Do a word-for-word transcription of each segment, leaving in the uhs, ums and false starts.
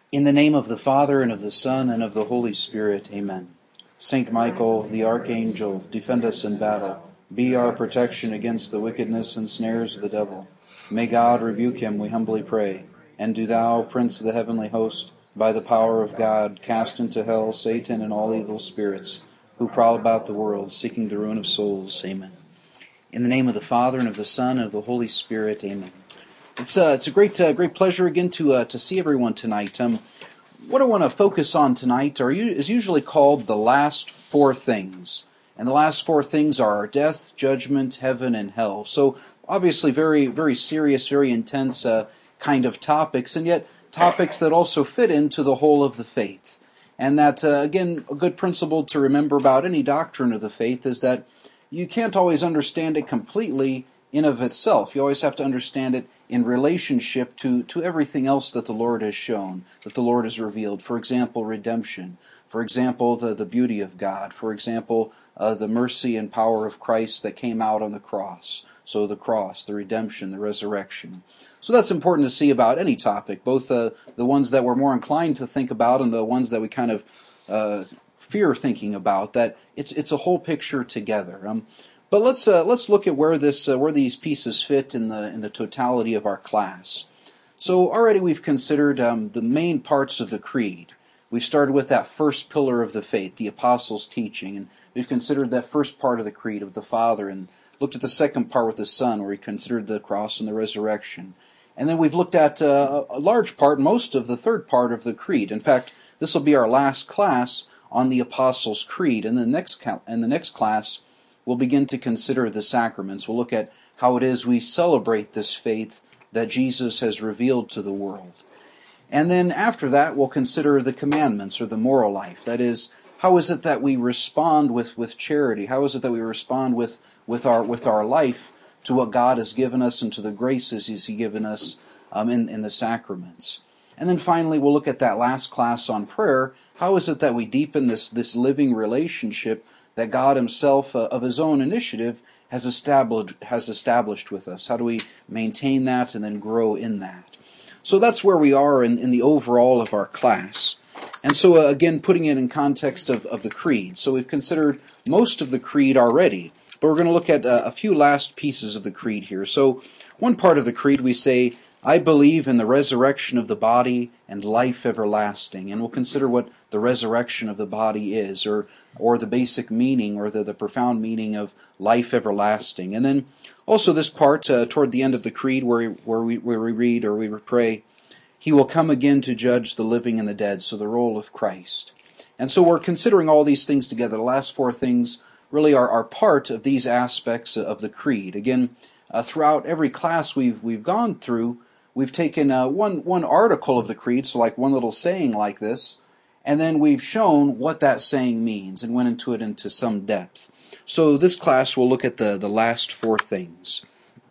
In the name of the Father, and of the Son, and of the Holy Spirit, amen. Saint Michael, the Archangel, defend us in battle. Be our protection against the wickedness and snares of the devil. May God rebuke him, we humbly pray. And do thou, Prince of the heavenly host, by the power of God, cast into hell Satan and all evil spirits, who prowl about the world, seeking the ruin of souls. Amen. In the name of the Father, and of the Son, and of the Holy Spirit, amen. It's uh, it's a great uh, great pleasure again to uh, to see everyone tonight. Um, what I want to focus on tonight are is usually called the last four things, and the last four things are death, judgment, heaven, and hell. So obviously, very very serious, very intense uh, kind of topics, and yet topics that also fit into the whole of the faith. And that uh, again, a good principle to remember about any doctrine of the faith is that you can't always understand it completely in of itself. You always have to understand it in relationship to, to everything else that the Lord has shown, that the Lord has revealed. For example, redemption. For example, the, the beauty of God. For example, uh, the mercy and power of Christ that came out on the cross. So the cross, the redemption, the resurrection. So that's important to see about any topic, both uh, the ones that we're more inclined to think about and the ones that we kind of uh, fear thinking about, that it's it's a whole picture together. Um, But let's uh, let's look at where this uh, where these pieces fit in the in the totality of our class. So already we've considered um, the main parts of the creed. We've started with that first pillar of the faith, the apostles' teaching, and we've considered that first part of the creed of the Father, and looked at the second part with the Son, where we considered the cross and the resurrection. And then we've looked at uh, a large part, most of the third part of the creed. In fact, this will be our last class on the apostles' creed. And the next in the next class, we'll begin to consider the sacraments. We'll look at how it is we celebrate this faith that Jesus has revealed to the world. And then after that, we'll consider the commandments, or the moral life. That is, how is it that we respond with, with charity? How is it that we respond with, with our with our life to what God has given us and to the graces He's given us um, in, in the sacraments? And then finally, we'll look at that last class on prayer. How is it that we deepen this, this living relationship that God Himself, uh, of His own initiative, has established has established with us? How do we maintain that and then grow in that? So that's where we are in, in the overall of our class. And so uh, again, putting it in context of, of the creed. So we've considered most of the creed already, but we're going to look at uh, a few last pieces of the creed here. So one part of the creed we say, I believe in the resurrection of the body and life everlasting. And we'll consider what the resurrection of the body is, or or the basic meaning, or the, the profound meaning of life everlasting. And then also this part uh, toward the end of the creed where, where, we, where we read or we pray, He will come again to judge the living and the dead, so the role of Christ. And so we're considering all these things together. The last four things really are, are part of these aspects of the creed. Again, uh, throughout every class we've we've gone through, we've taken uh, one one article of the creed, so like one little saying like this, and then we've shown what that saying means and went into it into some depth. So this class will look at the, the last four things.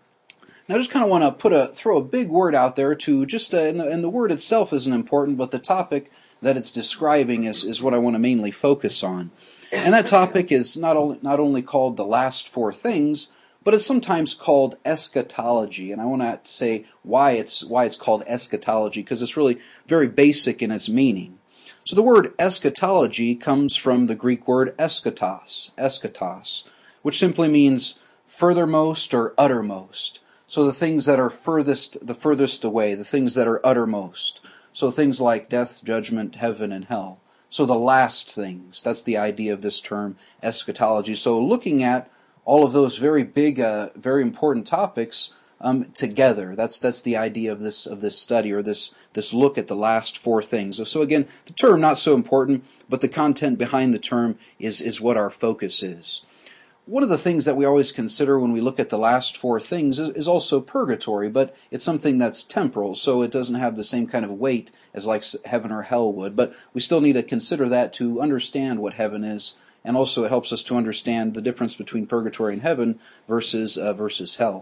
Now I just kind of want to put a throw a big word out there to just, uh, and, the, and the word itself isn't important, but the topic that it's describing is, is what I want to mainly focus on. And that topic is not only, not only called the last four things, but it's sometimes called eschatology. And I want to say why it's, why it's called eschatology, because it's really very basic in its meaning. So the word eschatology comes from the Greek word eschatos, eschatos, which simply means furthermost or uttermost. So the things that are furthest, the furthest away, the things that are uttermost. So things like death, judgment, heaven, and hell. So the last things. That's the idea of this term, eschatology. So looking at all of those very big, uh, very important topics um, together. That's that's the idea of this of this study, or this this look at the last four things. So again, the term not so important, but the content behind the term is is what our focus is. One of the things that we always consider when we look at the last four things is, is also purgatory, but it's something that's temporal, so it doesn't have the same kind of weight as like heaven or hell would. But we still need to consider that to understand what heaven is, and also it helps us to understand the difference between purgatory and heaven versus uh, versus hell.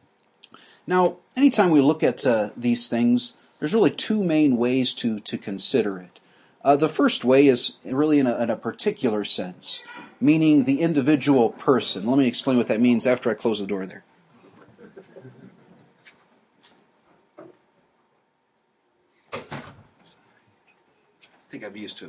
Now, anytime we look at uh, these things, there's really two main ways to, to consider it. Uh, the first way is really in a, in a particular sense, meaning the individual person. Let me explain what that means after I close the door there. think I'm used to it.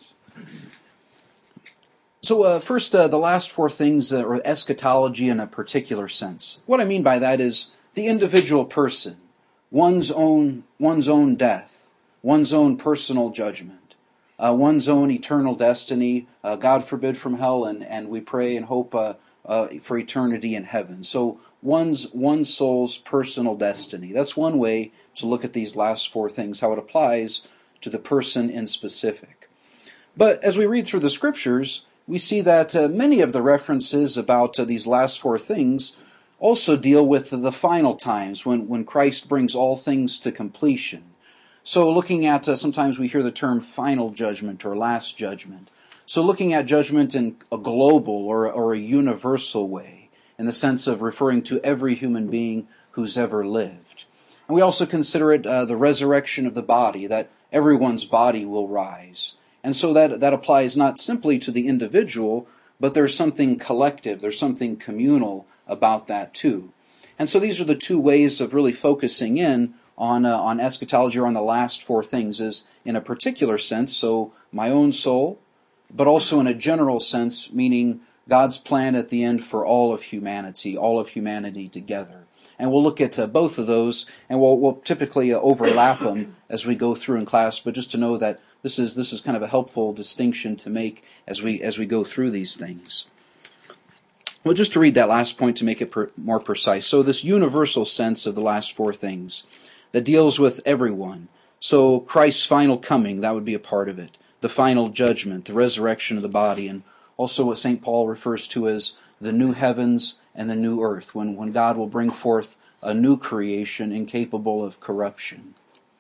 So uh, first, uh, the last four things, uh, or eschatology in a particular sense. What I mean by that is the individual person, one's own, one's own death, one's own personal judgment, uh, one's own eternal destiny, uh, God forbid from hell, and, and we pray and hope uh, uh, for eternity in heaven. So one's one soul's personal destiny. That's one way to look at these last four things, how it applies to the person in specific. But as we read through the Scriptures, we see that uh, many of the references about uh, these last four things also deal with the final times when, when Christ brings all things to completion. So looking at, uh, sometimes we hear the term final judgment or last judgment. So looking at judgment in a global or, or a universal way, in the sense of referring to every human being who's ever lived. And we also consider it uh, the resurrection of the body, that everyone's body will rise. And so that, that applies not simply to the individual, but there's something collective, there's something communal about that too. And so these are the two ways of really focusing in on uh, on eschatology, or on the last four things, is in a particular sense, so my own soul, but also in a general sense, meaning God's plan at the end for all of humanity, all of humanity together. And we'll look at uh, both of those, and we'll, we'll typically uh, overlap them as we go through in class, but just to know that This is this is kind of a helpful distinction to make as we as we go through these things. Well, just to read that last point to make it per, more precise. So this universal sense of the last four things that deals with everyone. So Christ's final coming, that would be a part of it. The final judgment, the resurrection of the body, and also what Saint Paul refers to as the new heavens and the new earth, when, when God will bring forth a new creation incapable of corruption.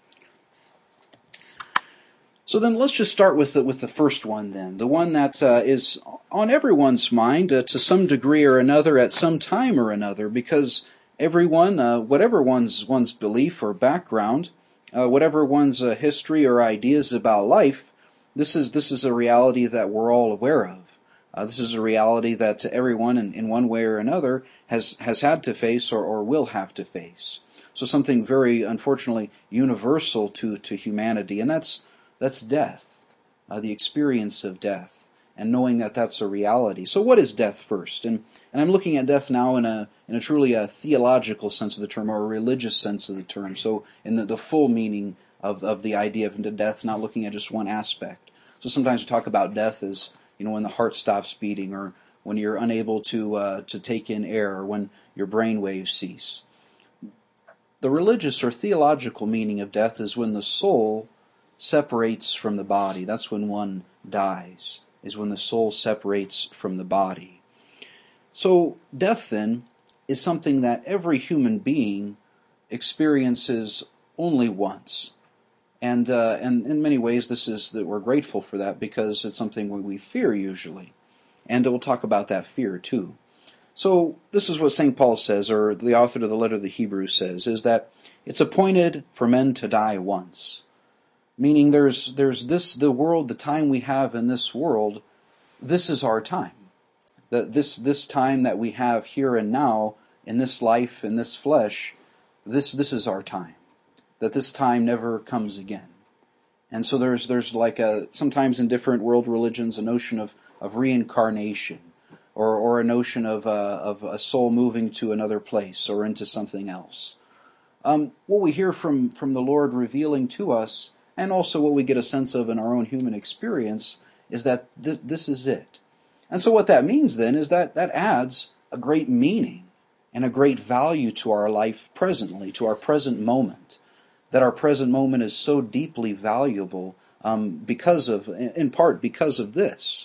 So then let's just start with the, with the first one then, the one that uh, is on everyone's mind uh, to some degree or another at some time or another, because everyone, uh, whatever one's one's belief or background, uh, whatever one's uh, history or ideas about life, this is this is a reality that we're all aware of. Uh, this is a reality that everyone in, in one way or another has, has had to face or, or will have to face. So something very, unfortunately, universal to, to humanity, and that's That's death, uh, the experience of death, and knowing that that's a reality. So what is death first? And and I'm looking at death now in a in a truly a theological sense of the term, or a religious sense of the term. So in the, the full meaning of, of the idea of death, not looking at just one aspect. So sometimes we talk about death as, you know, when the heart stops beating, or when you're unable to uh, to take in air, or when your brain waves cease. The religious or theological meaning of death is when the soul separates from the body. That's when one dies, is when the soul separates from the body. So death then is something that every human being experiences only once. And uh, and in many ways this is that we're grateful for that, because it's something we fear usually. And we'll talk about that fear too. So this is what Saint Paul says, or the author of the letter to the Hebrews says, is that it's appointed for men to die once. Meaning there's there's this, the world, the time we have in this world, this is our time. That this this time that we have here and now, in this life, in this flesh, this this is our time. That this time never comes again. And so there's there's like a, sometimes in different world religions, a notion of, of reincarnation, or or a notion of uh, of a soul moving to another place or into something else. Um, what we hear from, from the Lord revealing to us, and also what we get a sense of in our own human experience, is that th- this is it. And so what that means then is that that adds a great meaning and a great value to our life presently, to our present moment. That our present moment is so deeply valuable um, because of, in part because of this.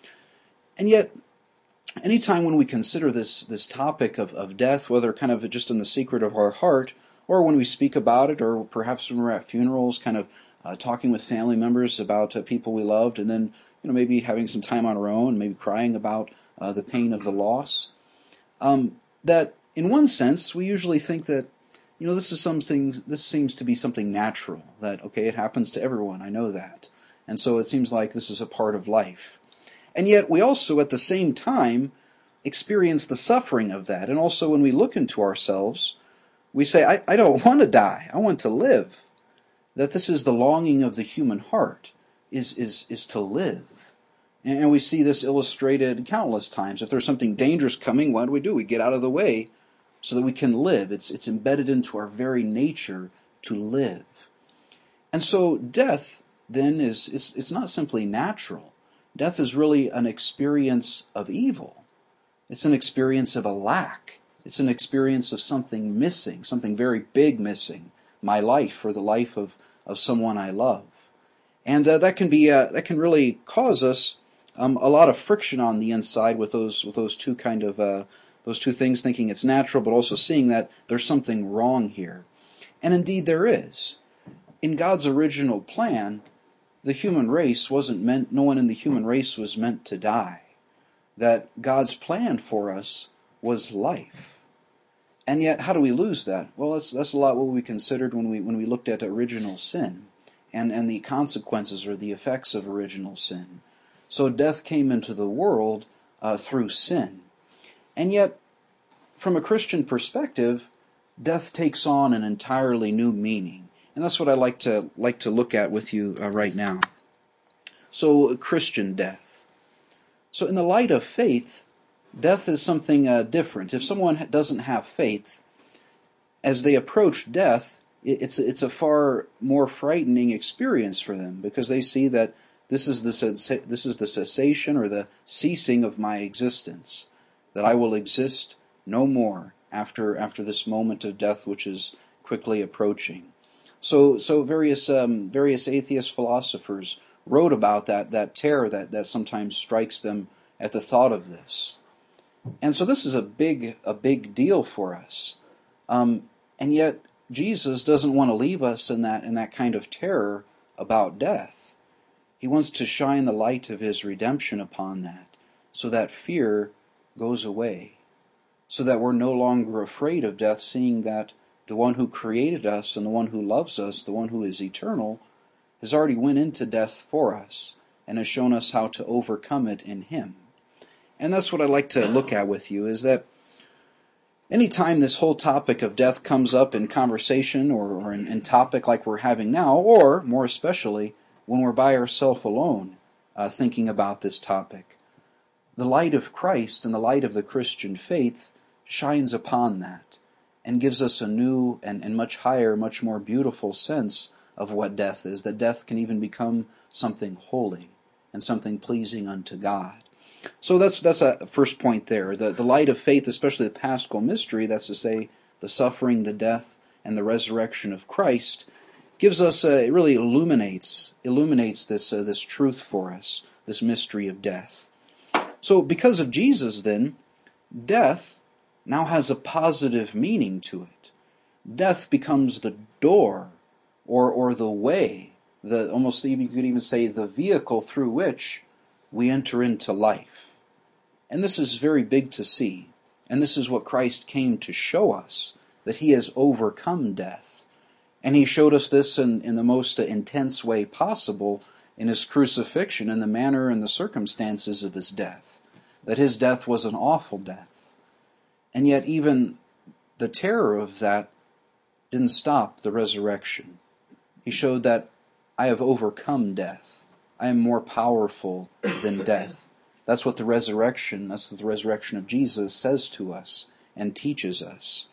And yet, anytime when we consider this this topic of, of death, whether kind of just in the secret of our heart, or when we speak about it, or perhaps when we're at funerals, kind of Uh, talking with family members about uh, people we loved, and then, you know, maybe having some time on our own, maybe crying about uh, the pain of the loss. Um, that, in one sense, we usually think that, you know, this is something. This seems to be something natural. That, okay, it happens to everyone. I know that, and so it seems like this is a part of life. And yet, we also, at the same time, experience the suffering of that. And also, when we look into ourselves, we say, I, I don't want to die. I want to live. That this is the longing of the human heart, is, is, is to live. And we see this illustrated countless times. If there's something dangerous coming, what do we do? We get out of the way so that we can live. It's, it's embedded into our very nature to live. And so death, then, is, is it's not simply natural. Death is really an experience of evil. It's an experience of a lack. It's an experience of something missing, something very big missing, my life or the life of, of someone I love. And uh, that can be uh, that can really cause us um, a lot of friction on the inside with those with those two kind of uh, those two things, thinking it's natural, but also seeing that there's something wrong here. And indeed there is. In God's original plan, the human race wasn't meant, no one in the human race was meant to die. That God's plan for us was life. And yet, how do we lose that? Well, that's, that's a lot what we considered when we when we looked at original sin and, and the consequences or the effects of original sin. So death came into the world uh, through sin. And yet, from a Christian perspective, death takes on an entirely new meaning. And that's what I'd like to, like to look at with you uh, right now. So, Christian death. So in the light of faith, death is something uh, different. If someone doesn't have faith, as they approach death, it's, it's a far more frightening experience for them, because they see that this is the this is the cessation or the ceasing of my existence, that I will exist no more after after this moment of death, which is quickly approaching. So so various um, various atheist philosophers wrote about that that terror that, that sometimes strikes them at the thought of this. And so this is a big a big deal for us. Um, and yet Jesus doesn't want to leave us in that in that kind of terror about death. He wants to shine the light of his redemption upon that, so that fear goes away, so that we're no longer afraid of death, seeing that the one who created us and the one who loves us, the one who is eternal, has already went into death for us and has shown us how to overcome it in him. And that's what I'd like to look at with you, is that anytime this whole topic of death comes up in conversation or, or in, in topic like we're having now, or more especially when we're by ourselves alone uh, thinking about this topic, the light of Christ and the light of the Christian faith shines upon that and gives us a new and, and much higher, much more beautiful sense of what death is, that death can even become something holy and something pleasing unto God. So that's that's a first point there. The, the light of faith, especially the Paschal mystery, that's to say the suffering, the death, and the resurrection of Christ, gives us, uh, it really illuminates, illuminates this, uh, this truth for us, this mystery of death. So because of Jesus then, death now has a positive meaning to it. Death becomes the door, or or the way, the almost you could even say the vehicle through which we enter into life. And this is very big to see. And this is what Christ came to show us, that he has overcome death. And he showed us this in, in the most intense way possible in his crucifixion, in the manner and the circumstances of his death. That his death was an awful death. And yet even the terror of that didn't stop the resurrection. He showed that I have overcome death. I am more powerful than death. That's what the resurrection, that's what the resurrection of Jesus says to us and teaches us.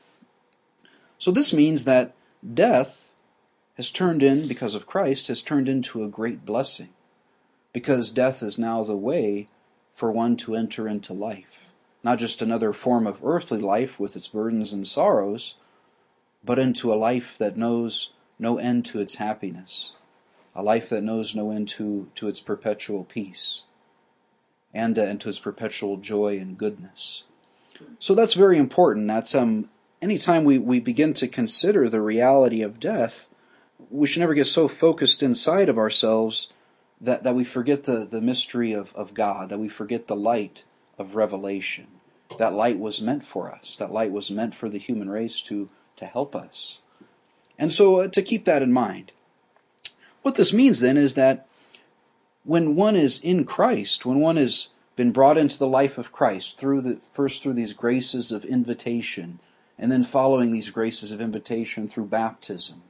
So this means that death has turned in, because of Christ, has turned into a great blessing. Because death is now the way for one to enter into life. Not just another form of earthly life with its burdens and sorrows, but into a life that knows no end to its happiness. A life that knows no end to, to its perpetual peace. And, uh, and to its perpetual joy and goodness. So that's very important. That's um. Anytime we, we begin to consider the reality of death, we should never get so focused inside of ourselves that, that we forget the, the mystery of, of God, that we forget the light of revelation. That light was meant for us. That light was meant for the human race to, to help us. And so uh, to keep that in mind. What this means then is that when one is in Christ, when one has been brought into the life of Christ, through the first through these graces of invitation, and then following these graces of invitation through baptism,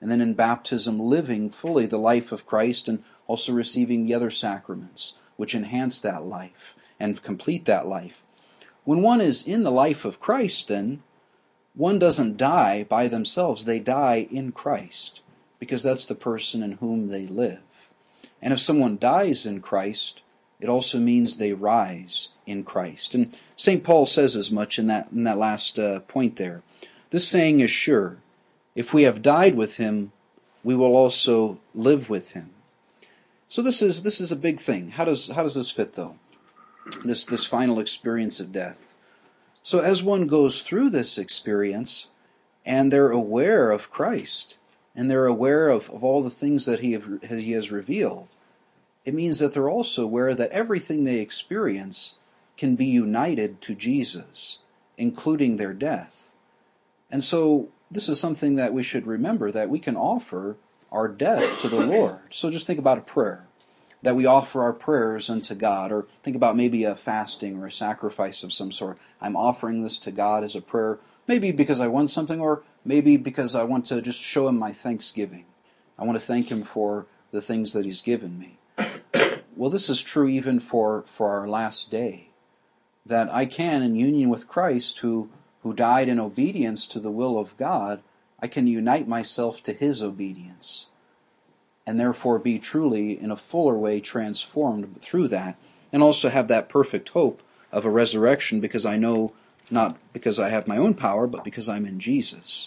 and then in baptism living fully the life of Christ and also receiving the other sacraments, which enhance that life and complete that life. When one is in the life of Christ, then, one doesn't die by themselves. They die in Christ, because that's the person in whom they live. And if someone dies in Christ, it also means they rise in Christ. And Saint Paul says as much in that, in that last uh, point there. This saying is sure. If we have died with him, we will also live with him. So this is this is a big thing. How does how does this fit, though? This this final experience of death. So as one goes through this experience, and they're aware of Christ, and they're aware of, of all the things that he, have, he has revealed, it means that they're also aware that everything they experience can be united to Jesus, including their death. And so this is something that we should remember, that we can offer our death to the Lord. So just think about a prayer, that we offer our prayers unto God, or think about maybe a fasting or a sacrifice of some sort. I'm offering this to God as a prayer, maybe because I want something, or maybe because I want to just show him my thanksgiving. I want to thank him for the things that he's given me. Well, this is true even for, for our last day, that I can, in union with Christ, who, who died in obedience to the will of God, I can unite myself to his obedience, and therefore be truly, in a fuller way, transformed through that, and also have that perfect hope of a resurrection, because I know, not because I have my own power, but because I'm in Jesus.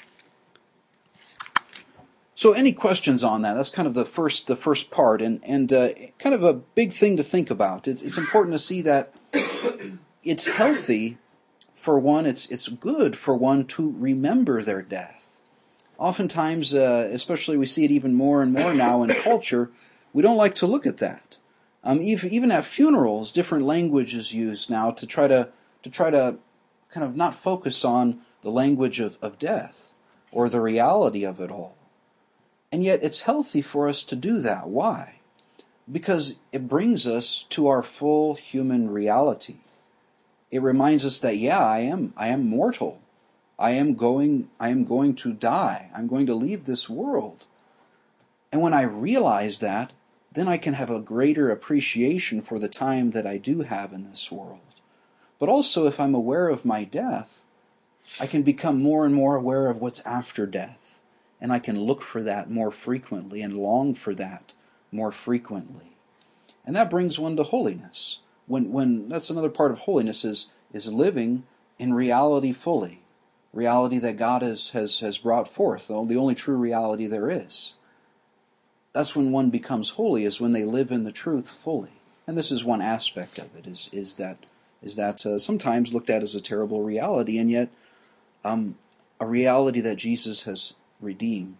So any questions on that? That's kind of the first the first part, and, and uh, kind of a big thing to think about. It's, it's important to see that it's healthy for one, it's, it's good for one to remember their death. Oftentimes, uh, especially we see it even more and more now in culture, we don't like to look at that. Um, even, even at funerals, different language is used now to try to to try to kind of not focus on the language of, of death or the reality of it all. And yet it's healthy for us to do that. Why? Because it brings us to our full human reality. It reminds us that, yeah, I am I am mortal. I am going I am going to die. I'm going to leave this world. And when I realize that, then I can have a greater appreciation for the time that I do have in this world. But also, if I'm aware of my death, I can become more and more aware of what's after death. And I can look for that more frequently and long for that more frequently. And that brings one to holiness. When when that's another part of holiness is, is living in reality fully. Reality that God has, has, has brought forth, the only true reality there is. That's when one becomes holy, is when they live in the truth fully. And this is one aspect of it, is, is that is that uh, sometimes looked at as a terrible reality, and yet um, a reality that Jesus has redeemed.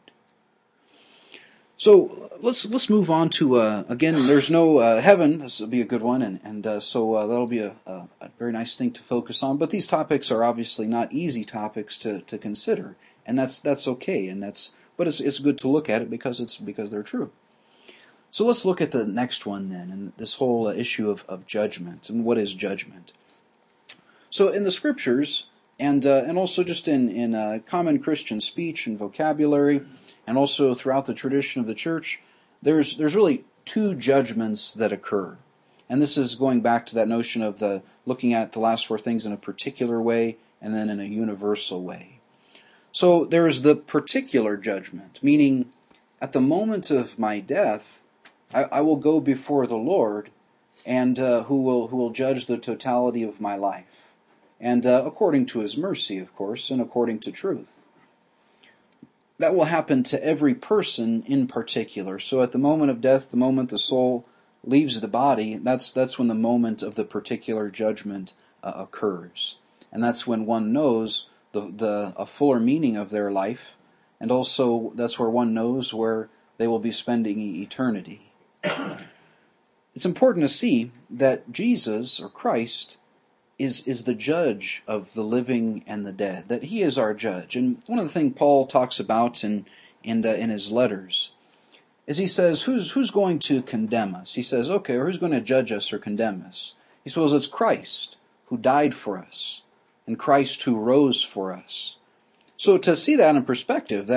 So let's let's move on to, uh, again, there's no uh, heaven. This will be a good one, and, and uh, so uh, that'll be a, a, a very nice thing to focus on. But these topics are obviously not easy topics to, to consider, and that's that's okay, and that's but it's it's good to look at it because it's because they're true. So let's look at the next one then, and this whole uh, issue of, of judgment, and what is judgment. So in the Scriptures, and uh, and also just in, in uh, common Christian speech and vocabulary, and also throughout the tradition of the Church, there's there's really two judgments that occur. And this is going back to that notion of the looking at the last four things in a particular way, and then in a universal way. So there is the particular judgment, meaning at the moment of my death, I, I will go before the Lord, and uh, who will who will judge the totality of my life, and uh, according to His mercy, of course, and according to truth. That will happen to every person in particular. So at the moment of death, the moment the soul leaves the body, that's that's when the moment of the particular judgment uh, occurs, and that's when one knows the the a fuller meaning of their life, and also that's where one knows where they will be spending eternity. It's important to see that Jesus, or Christ, is, is the judge of the living and the dead, that He is our judge. And one of the things Paul talks about in, in, uh, in his letters is he says, who's, who's going to condemn us? He says, okay, or who's going to judge us or condemn us? He says, it's Christ who died for us, and Christ who rose for us. So to see that in perspective, that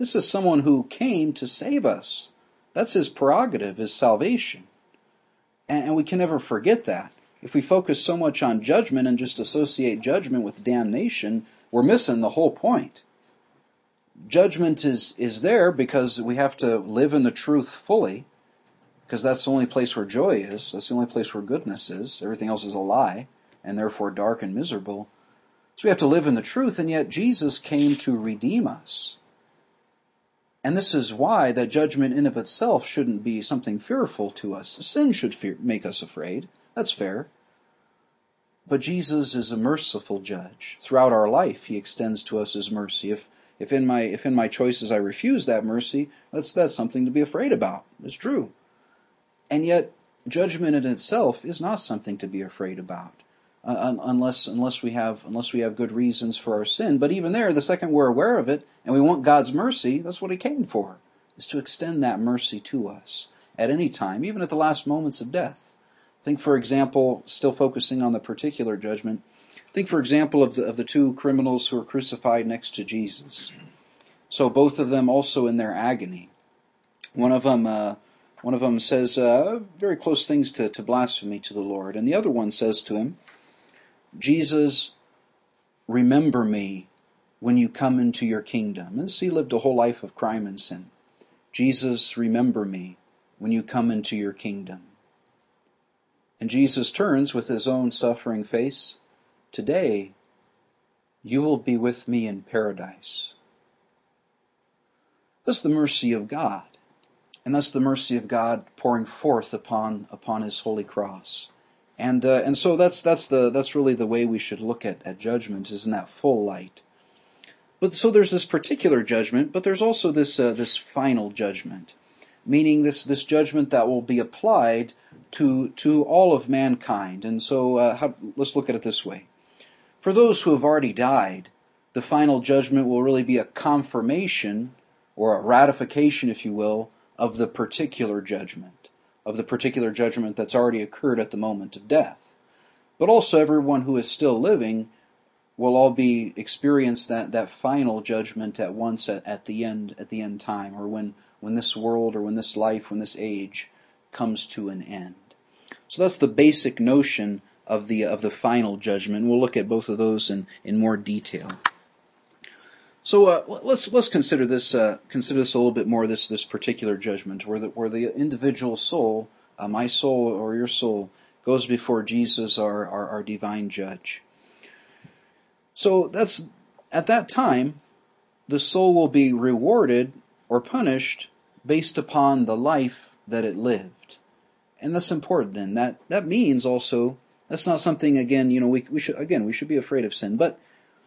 This is someone who came to save us. That's his prerogative, his salvation. And, and we can never forget that. If we focus so much on judgment and just associate judgment with damnation, we're missing the whole point. Judgment is, is there because we have to live in the truth fully, because that's the only place where joy is. That's the only place where goodness is. Everything else is a lie, and therefore dark and miserable. So we have to live in the truth, and yet Jesus came to redeem us. And this is why that judgment in of itself shouldn't be something fearful to us. Sin should fear, make us afraid. That's fair. But Jesus is a merciful judge. Throughout our life, he extends to us his mercy. If if in my if in my choices I refuse that mercy, that's that's something to be afraid about. It's true. And yet, judgment in itself is not something to be afraid about, uh, unless unless we have unless we have good reasons for our sin. But even there, the second we're aware of it and we want God's mercy, that's what he came for, is to extend that mercy to us at any time, even at the last moments of death. Think, for example, still focusing on the particular judgment, think, for example, of the, of the two criminals who were crucified next to Jesus. So both of them also in their agony. One of them, uh, one of them says uh, very close things to, to blasphemy to the Lord, and the other one says to him, Jesus, remember me when you come into your kingdom. And so he lived a whole life of crime and sin. Jesus, remember me when you come into your kingdom. And Jesus turns with his own suffering face, today you will be with me in paradise. That's the mercy of God. And that's the mercy of God pouring forth upon upon his holy cross. And uh, and so that's that's the that's really the way we should look at, at judgment, is in that full light. But so there's this particular judgment, but there's also this uh, this final judgment, meaning this this judgment that will be applied to to all of mankind. And so uh, how, let's look at it this way. For those who have already died, the final judgment will really be a confirmation or a ratification, if you will, of the particular judgment, of the particular judgment that's already occurred at the moment of death. But also everyone who is still living will all be experience that, that final judgment at once at, at the end at the end time, or when, when this world or when this life, when this age comes to an end. So that's the basic notion of the of the final judgment. We'll look at both of those in, in more detail. So uh, let's let's consider this uh, consider this a little bit more. This this particular judgment, where the where the individual soul, uh, my soul or your soul, goes before Jesus, our, our our divine judge. So that's at that time, the soul will be rewarded or punished based upon the life that it lived, and that's important. Then that that means also that's not something again. You know, we we should again we should be afraid of sin, but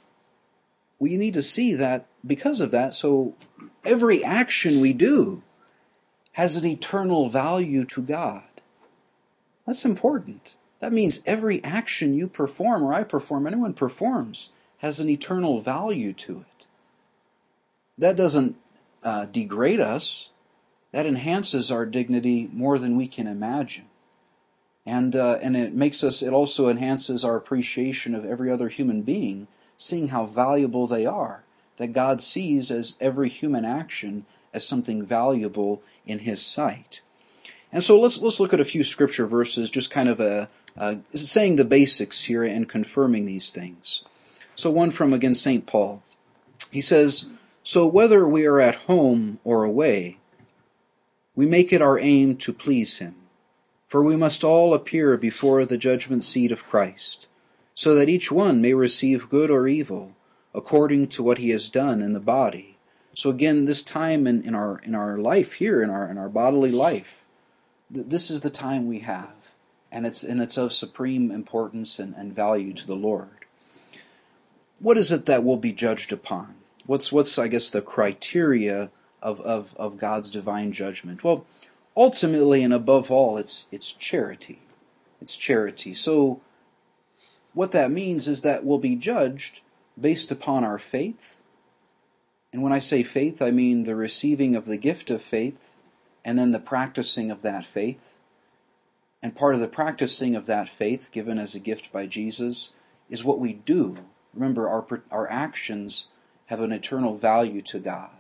we need to see that because of that, so every action we do has an eternal value to God. That's important. That means every action you perform, or I perform, anyone performs, has an eternal value to it. That doesn't uh, degrade us. That enhances our dignity more than we can imagine. And uh, and it makes us, it also enhances our appreciation of every other human being, seeing how valuable they are, that God sees as every human action as something valuable in his sight. And so let's let's look at a few scripture verses, just kind of a, uh, saying the basics here and confirming these things. So one from, again, Saint Paul. He says, so whether we are at home or away, we make it our aim to please him. For we must all appear before the judgment seat of Christ, so that each one may receive good or evil, according to what he has done in the body. So again, this time in, in our in our life here, in our in our bodily life, th- this is the time we have, and it's and it's of supreme importance and, and value to the Lord. What is it that will be judged upon? What's what's I guess the criteria of, of, of God's divine judgment? Well, ultimately and above all, it's it's charity. It's charity. So what that means is that we'll be judged based upon our faith. And when I say faith, I mean the receiving of the gift of faith and then the practicing of that faith. And part of the practicing of that faith, given as a gift by Jesus, is what we do. Remember, our our actions have an eternal value to God.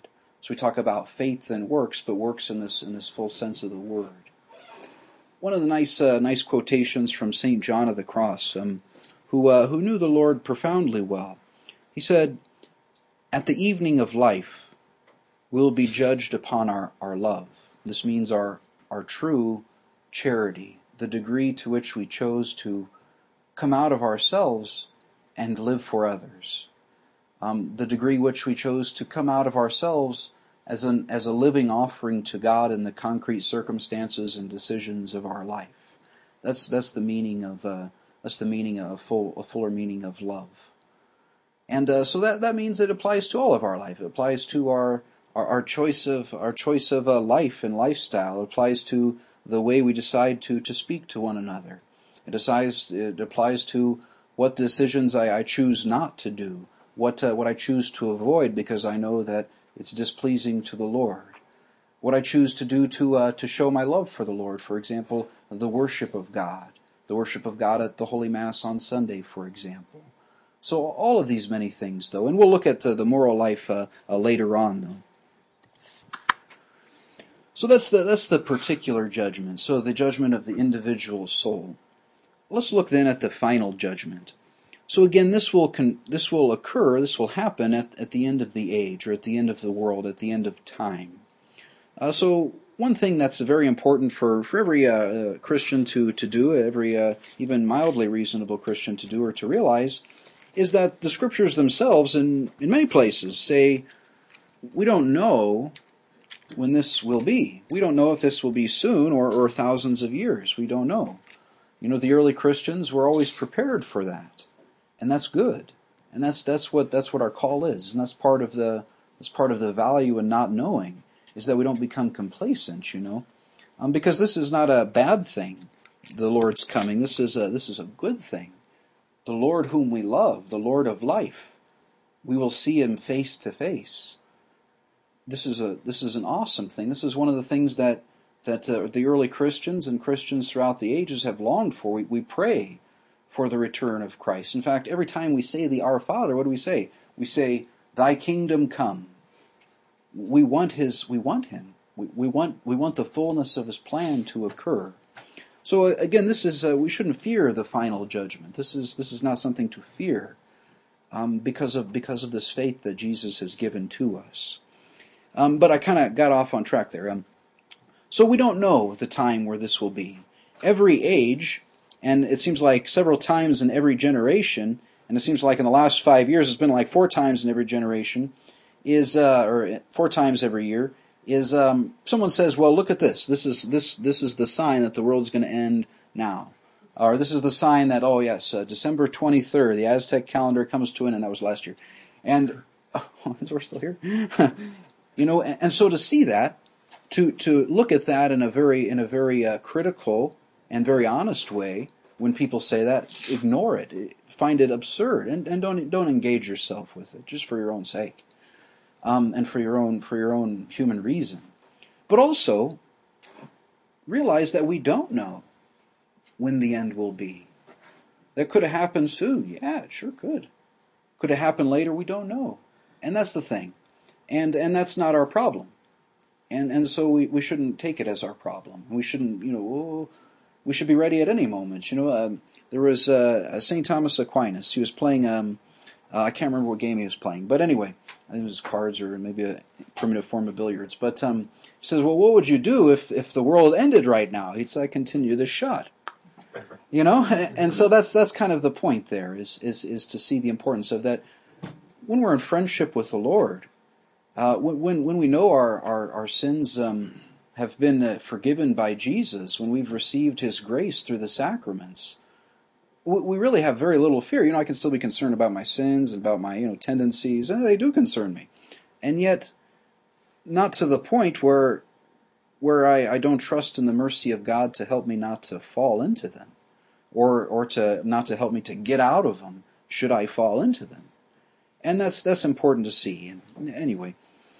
So we talk about faith and works, but works in this in this full sense of the word. One of the nice uh, nice quotations from Saint John of the Cross, um, who uh, who knew the Lord profoundly well. He said, "At the evening of life, we'll be judged upon our, our love." This means our our true charity, the degree to which we chose to come out of ourselves and live for others. Um, the degree which we chose to come out of ourselves as an as a living offering to God in the concrete circumstances and decisions of our life. That's that's the meaning of uh, that's the meaning of a full a fuller meaning of love. And uh, so that that means it applies to all of our life. It applies to our our, our choice of our choice of uh, life and lifestyle. It applies to the way we decide to to speak to one another. It decides it applies to what decisions I, I choose not to do. What uh, what I choose to avoid because I know that it's displeasing to the Lord. What I choose to do to uh, to show my love for the Lord. For example, the worship of God, the worship of God at the Holy Mass on Sunday, for example. So all of these many things, though, and we'll look at the, the moral life uh, uh, later on, though. So that's the that's the particular judgment. So the judgment of the individual soul. Let's look then at the final judgment. So again, this will con- this will occur, this will happen at, at the end of the age, or at the end of the world, at the end of time. Uh, so one thing that's very important for, for every uh, Christian to, to do, every uh, even mildly reasonable Christian to do or to realize, is that the Scriptures themselves, in, in many places, say, we don't know when this will be. We don't know if this will be soon or, or thousands of years. We don't know. You know, the early Christians were always prepared for that. And that's good, and that's that's what that's what our call is, and that's part of the that's part of the value in not knowing, is that we don't become complacent, you know, um, because this is not a bad thing. The Lord's coming. This is a this is a good thing. The Lord whom we love, the Lord of life, we will see Him face to face. This is a this is an awesome thing. This is one of the things that that uh, the early Christians and Christians throughout the ages have longed for. We, we pray for the return of Christ. In fact, every time we say the Our Father, what do we say? We say, "Thy kingdom come." We want His. We want Him. We, we want. We want the fullness of His plan to occur. So uh, again, this is. Uh, we shouldn't fear the final judgment. This is. This is not something to fear, um, because of because of this faith that Jesus has given to us. Um, but I kind of got off on track there. Um, so we don't know the time where this will be. Every age. And it seems like several times in every generation, and it seems like in the last five years, it's been like four times in every generation, is uh, or four times every year, is um, someone says, "Well, look at this. This is this this is the sign that the world's going to end now," or this is the sign that, oh yes, uh, December twenty-third, the Aztec calendar comes to an end. That was last year, and oh, we're still here. You know, and, and so to see that, to to look at that in a very in a very uh, critical and very honest way. When people say that, ignore it. Find it absurd, and, and don't don't engage yourself with it, just for your own sake, um, and for your own for your own human reason. But also realize that we don't know when the end will be. That could have happened soon. Yeah, it sure could. Could have happened later. We don't know, and that's the thing, and and that's not our problem, and and so we, we shouldn't take it as our problem. We shouldn't, you know. Oh, We should be ready at any moment. You know, uh, there was uh, Saint Thomas Aquinas. He was playing, um, uh, I can't remember what game he was playing. But anyway, I think it was cards or maybe a primitive form of billiards. But um, he says, well, what would you do if, if the world ended right now? He'd say, continue the shot. You know? And so that's that's kind of the point there, is, is, is to see the importance of that. When we're in friendship with the Lord, uh, when, when we know our, our, our sins... Um, have been uh, forgiven by Jesus, when we've received His grace through the sacraments, we, we really have very little fear. You know, I can still be concerned about my sins and about my, you know, tendencies, and they do concern me. And yet, not to the point where where I, I don't trust in the mercy of God to help me not to fall into them, or or to not to help me to get out of them should I fall into them. And that's that's important to see. And anyway,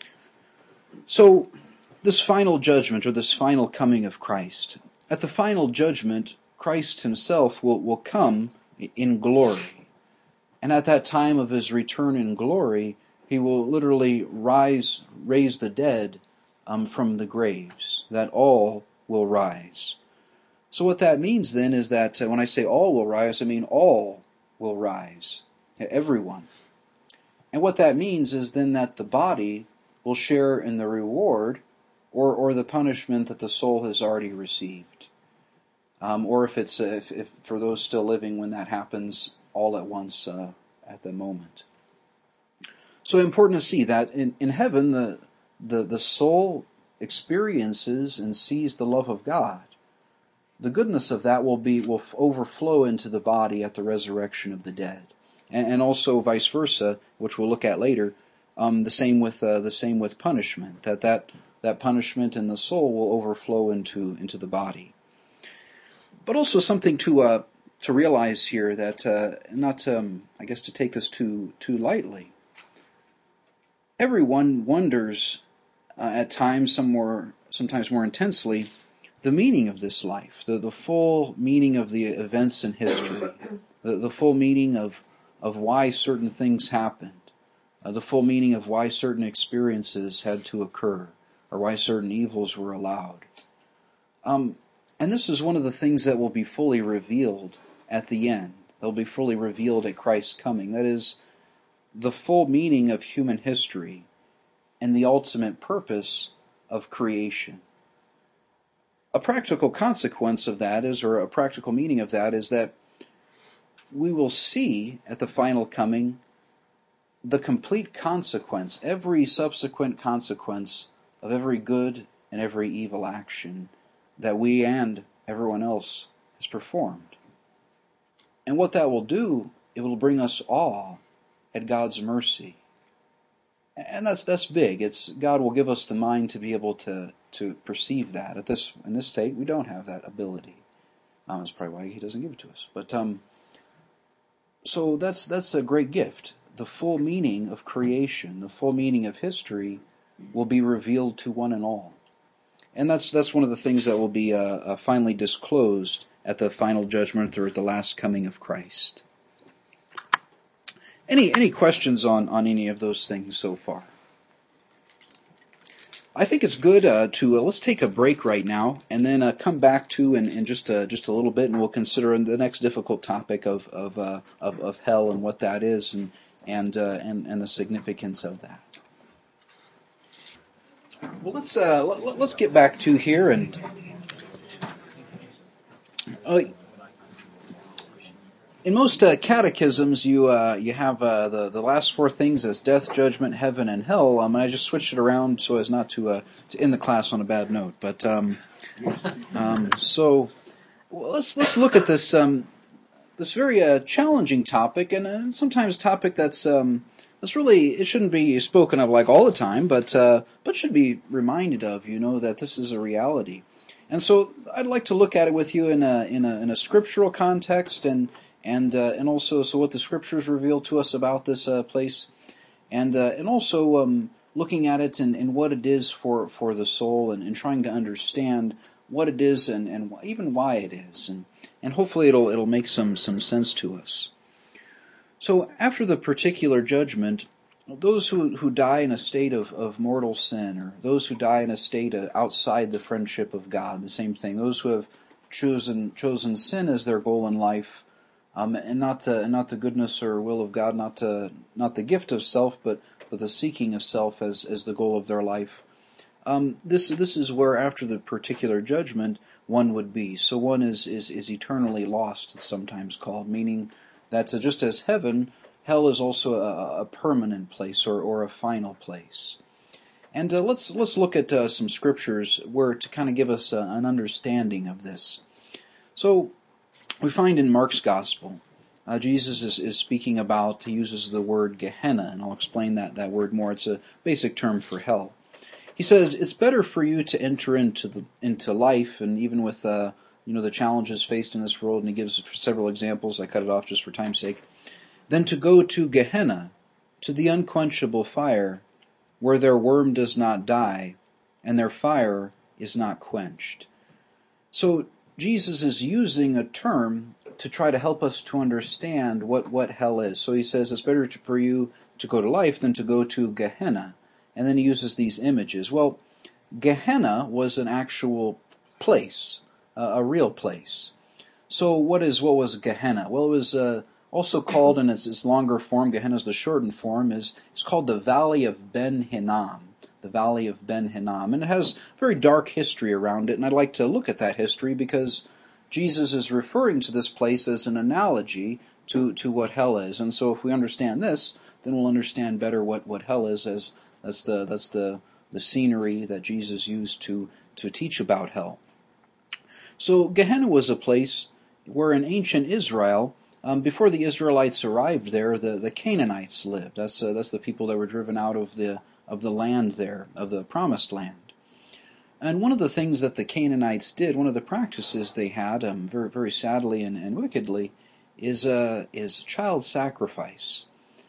so this final judgment, or this final coming of Christ. At the final judgment, Christ Himself will, will come in glory. And at that time of His return in glory, He will literally rise, raise the dead um, from the graves, that all will rise. So what that means then is that uh, when I say all will rise, I mean all will rise, everyone. And what that means is then that the body will share in the reward or, or the punishment that the soul has already received. Um, or if it's uh, if, if for those still living when that happens all at once uh, at the moment. So important to see that in, in heaven the, the the soul experiences and sees the love of God. The goodness of that will be will overflow into the body at the resurrection of the dead, and, and also vice versa, which we'll look at later. Um, the same with uh, the same with punishment. That that that punishment in the soul will overflow into into the body. But also something to uh, to realize here that uh, not um, I guess to take this too too lightly. Everyone wonders uh, at times, some more sometimes more intensely, the meaning of this life, the the full meaning of the events in history, the, the full meaning of of why certain things happened, uh, the full meaning of why certain experiences had to occur, or why certain evils were allowed. Um. And this is one of the things that will be fully revealed at the end. They'll be fully revealed at Christ's coming. That is, the full meaning of human history and the ultimate purpose of creation. A practical consequence of that is, or a practical meaning of that is that we will see at the final coming the complete consequence, every subsequent consequence of every good and every evil action that we and everyone else has performed. And what that will do, it will bring us awe at God's mercy. And that's that's big. It's God will give us the mind to be able to, to perceive that. At this in this state, we don't have that ability. Um, that's probably why He doesn't give it to us. But um, so that's that's a great gift. The full meaning of creation, the full meaning of history, will be revealed to one and all. And that's that's one of the things that will be uh, uh, finally disclosed at the final judgment or at the last coming of Christ. Any any questions on, on any of those things so far? I think it's good uh, to uh, let's take a break right now and then uh, come back to in, in just a, just a little bit, and we'll consider the next difficult topic of of uh, of, of hell and what that is and and uh, and and the significance of that. Well, let's uh, let, let's get back to here, and uh, in most uh, catechisms, you uh, you have uh, the the last four things as death, judgment, heaven, and hell. Um, and I just switched it around so as not to uh, to end the class on a bad note. But um, um, so well, let's let's look at this um, this very uh, challenging topic, and, and sometimes a topic that's um, It's really, it shouldn't be spoken of like all the time, but uh, but should be reminded of, you know, that this is a reality. And so I'd like to look at it with you in a in a in a scriptural context, and and uh, and also so what the scriptures reveal to us about this uh, place, and uh, and also um, looking at it and, and what it is for, for the soul, and, and trying to understand what it is and, and even why it is, and and hopefully it'll it'll make some some sense to us. So after the particular judgment, those who, who die in a state of, of mortal sin, or those who die in a state of outside the friendship of God, the same thing, those who have chosen chosen sin as their goal in life, um, and not the and not the goodness or will of God, not to, not the gift of self, but, but the seeking of self as, as the goal of their life. Um, this this is where after the particular judgment one would be. So one is, is, is eternally lost, it's sometimes called, meaning that uh, just as heaven, hell is also a, a permanent place or, or a final place. And uh, let's let's look at uh, some scriptures where to kind of give us uh, an understanding of this. So we find in Mark's Gospel, uh, Jesus is, is speaking about, he uses the word Gehenna, and I'll explain that, that word more. It's a basic term for hell. He says, it's better for you to enter into the into life, and even with uh, you know the challenges faced in this world, and he gives several examples, I cut it off just for time's sake, than to go to Gehenna, to the unquenchable fire, where their worm does not die, and their fire is not quenched. So Jesus is using a term to try to help us to understand what, what hell is. So he says it's better for you to go to life than to go to Gehenna. And then he uses these images. Well, Gehenna was an actual place, uh, a real place. So what is what was Gehenna? Well, it was uh, also called, in its, its longer form, Gehenna is the shortened form, is it's called the Valley of Ben Hinnom. The Valley of Ben Hinnom. And it has very dark history around it, and I'd like to look at that history because Jesus is referring to this place as an analogy to, to what hell is. And so if we understand this, then we'll understand better what, what hell is, as that's the that's the, the scenery that Jesus used to, to teach about hell. So Gehenna was a place where in ancient Israel, um, before the Israelites arrived there, the, the Canaanites lived. That's uh, that's the people that were driven out of the of the land there, of the promised land. And one of the things that the Canaanites did, one of the practices they had, um, very very sadly and, and wickedly, is uh, is child sacrifice.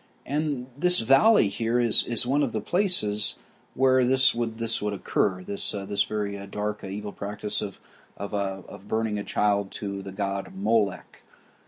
And this valley here is, is one of the places where this would this would occur. This uh, this very uh, dark, uh, evil practice of of uh, of burning a child to the god Molech,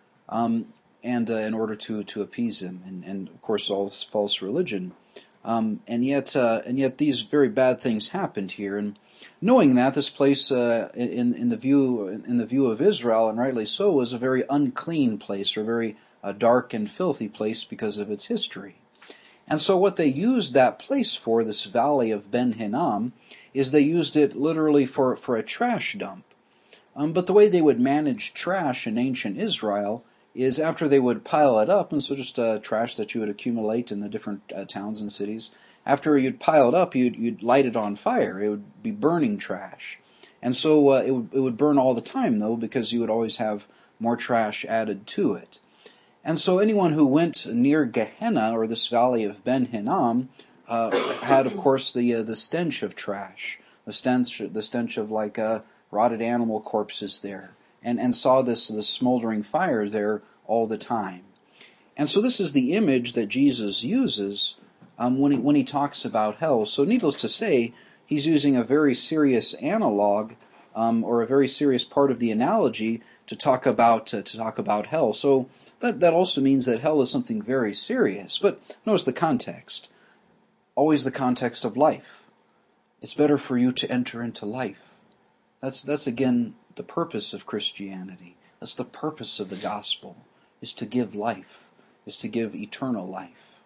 um, and uh, in order to, to appease him, and, and of course all this false religion. Um, and yet uh, and yet these very bad things happened here. And knowing that, this place uh, in in the view in the view of Israel, and rightly so, was a very unclean place, or a very uh, dark and filthy place because of its history. And so what they used that place for, this Valley of Ben Hinnom, is they used it literally for, for a trash dump. Um, but the way they would manage trash in ancient Israel is after they would pile it up, and so just uh, trash that you would accumulate in the different uh, towns and cities, after you'd pile it up, you'd, you'd light it on fire. It would be burning trash. And so uh, it, would, it would burn all the time, though, because you would always have more trash added to it. And so anyone who went near Gehenna, or this Valley of Ben Hinnom, uh, had, of course, the uh, the stench of trash, the stench, the stench of like uh, rotted animal corpses there, and and saw this this smoldering fire there all the time. And so this is the image that Jesus uses um, when he when he talks about hell. So needless to say, he's using a very serious analog, um, or a very serious part of the analogy to talk about uh, to talk about hell. So that that also means that hell is something very serious. But notice the context. Always the context of life. It's better for you to enter into life. That's that's again the purpose of Christianity. That's the purpose of the gospel, is to give life, is to give eternal life.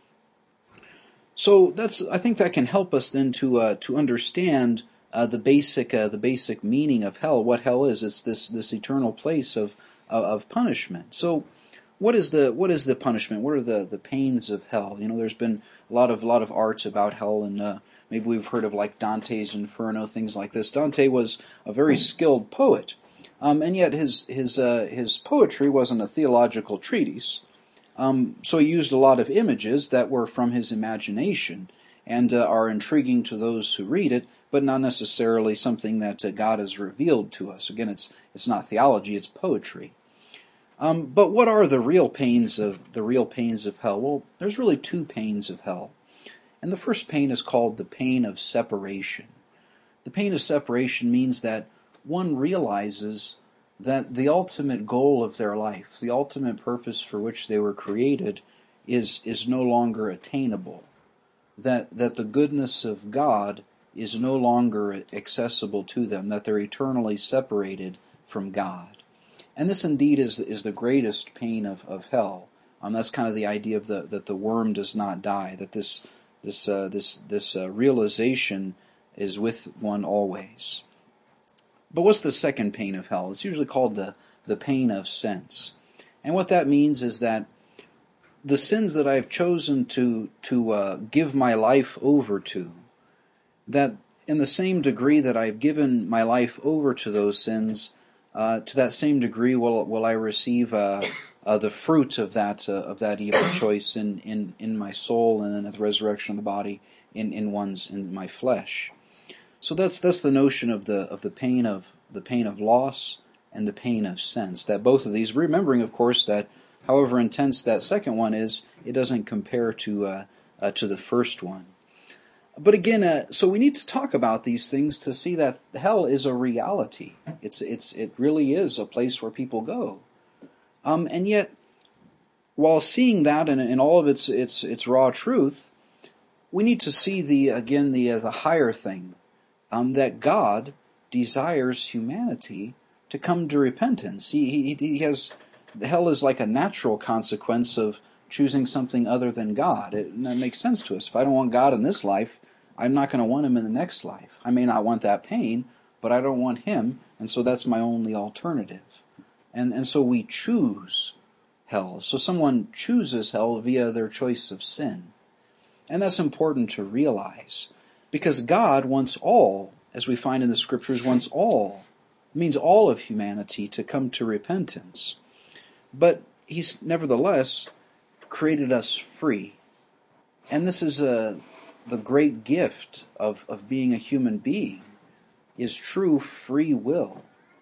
So that's I think that can help us then to uh, to understand uh, the basic uh, the basic meaning of hell. What hell is? It's this this eternal place of of, of punishment. So what is the what is the punishment? What are the, the pains of hell? You know, there's been a lot of lot of arts about hell, and uh, maybe we've heard of like Dante's Inferno, things like this. Dante was a very skilled poet, um, and yet his his uh, his poetry wasn't a theological treatise. Um, so he used a lot of images that were from his imagination and uh, are intriguing to those who read it, but not necessarily something that uh, God has revealed to us. Again, it's it's not theology; it's poetry. Um, but what are the real pains of the real pains of hell? Well, there's really two pains of hell, and the first pain is called the pain of separation. The pain of separation means that one realizes that the ultimate goal of their life, the ultimate purpose for which they were created, is is no longer attainable. That that the goodness of God is no longer accessible to them. That they're eternally separated from God. And this indeed is is the greatest pain of, of hell. Um, that's kind of the idea of the that the worm does not die. That this this uh, this this uh, realization is with one always. But what's the second pain of hell? It's usually called the the pain of sense. And what that means is that the sins that I have chosen to to uh, give my life over to, that in the same degree that I've given my life over to those sins, Uh, to that same degree will will I receive uh, uh, the fruit of that uh, of that evil choice in, in, in my soul, and then at the resurrection of the body in, in one's in my flesh. So that's that's the notion of the of the pain of the pain of loss and the pain of sense. That both of these, remembering of course that however intense that second one is, it doesn't compare to uh, uh, to the first one. But again, uh, so we need to talk about these things to see that hell is a reality. It's it's it really is a place where people go. Um, and yet, while seeing that in, in all of its, its its raw truth, we need to see the again the uh, the higher thing, um, that God desires humanity to come to repentance. He, he he has hell is like a natural consequence of choosing something other than God. It, and that makes sense to us. If I don't want God in this life, I'm not going to want Him in the next life. I may not want that pain, but I don't want Him, and so that's my only alternative. And and so we choose hell. So someone chooses hell via their choice of sin. And that's important to realize, because God wants all, as we find in the Scriptures, wants all, it means all of humanity to come to repentance. But He's nevertheless created us free. And this is a, the great gift of, of being a human being, is true free will.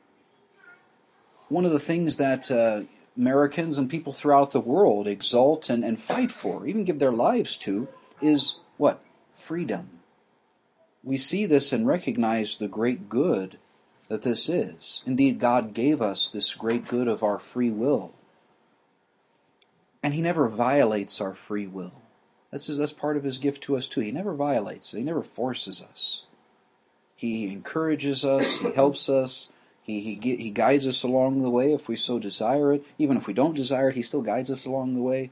One of the things that uh, Americans and people throughout the world exalt and, and fight for, even give their lives to, is what? Freedom. We see this and recognize the great good that this is. Indeed, God gave us this great good of our free will. And He never violates our free will. That's, that's part of His gift to us too. He never violates it. He never forces us. He encourages us. He helps us. He, he, he guides us along the way if we so desire it. Even if we don't desire it, He still guides us along the way.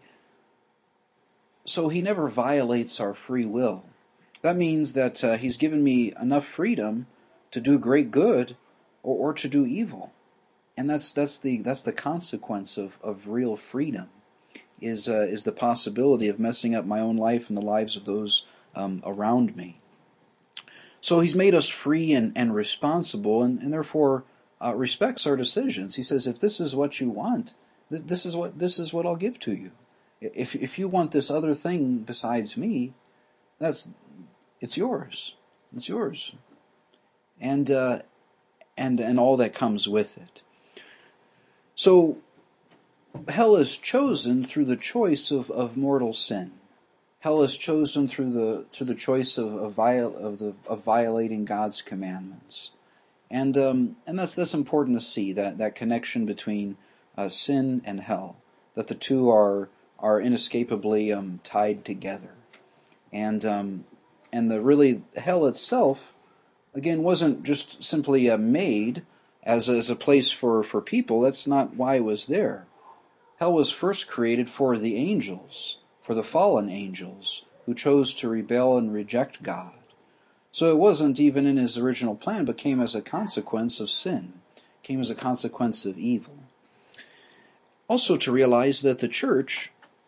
So He never violates our free will. That means that uh, He's given me enough freedom to do great good or, or to do evil. And that's that's the that's the consequence of, of real freedom, is uh, is the possibility of messing up my own life and the lives of those um, around me. So He's made us free and, and responsible, and, and therefore uh, respects our decisions. He says, if this is what you want, th- this is what this is what I'll give to you. If if you want this other thing besides me, that's it's yours. It's yours, and uh, and and all that comes with it. So hell is chosen through the choice of, of mortal sin. Hell is chosen through the through the choice of of, viol, of the of violating God's commandments, and um, and that's that's important to see, that that connection between uh, sin and hell, that the two are are inescapably um, tied together, and um, and the really hell itself, again, wasn't just simply uh, made as as a place for for people. That's not why it was there. Hell was first created for the angels, for the fallen angels who chose to rebel and reject God. So it wasn't even in His original plan, but came as a consequence of sin, came as a consequence of evil. Also to realize that the church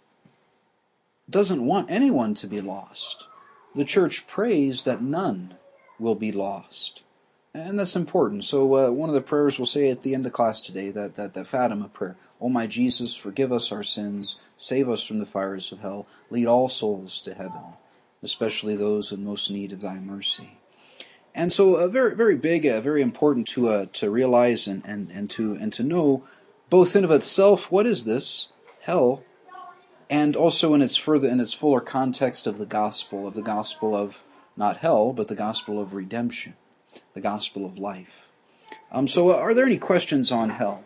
doesn't want anyone to be lost. The church prays that none will be lost. And that's important. So uh, one of the prayers we'll say at the end of class today, that, that, that Fatima prayer, O my Jesus, forgive us our sins, save us from the fires of hell, lead all souls to heaven, especially those in most need of Thy mercy. And so uh, very very big, uh, very important to uh, to realize and, and, and to and to know, both in of itself, what is this, hell, and also in its further in its fuller context of the gospel, of the gospel of not hell, but the gospel of redemption, the gospel of life. Um, so uh, are there any questions on hell?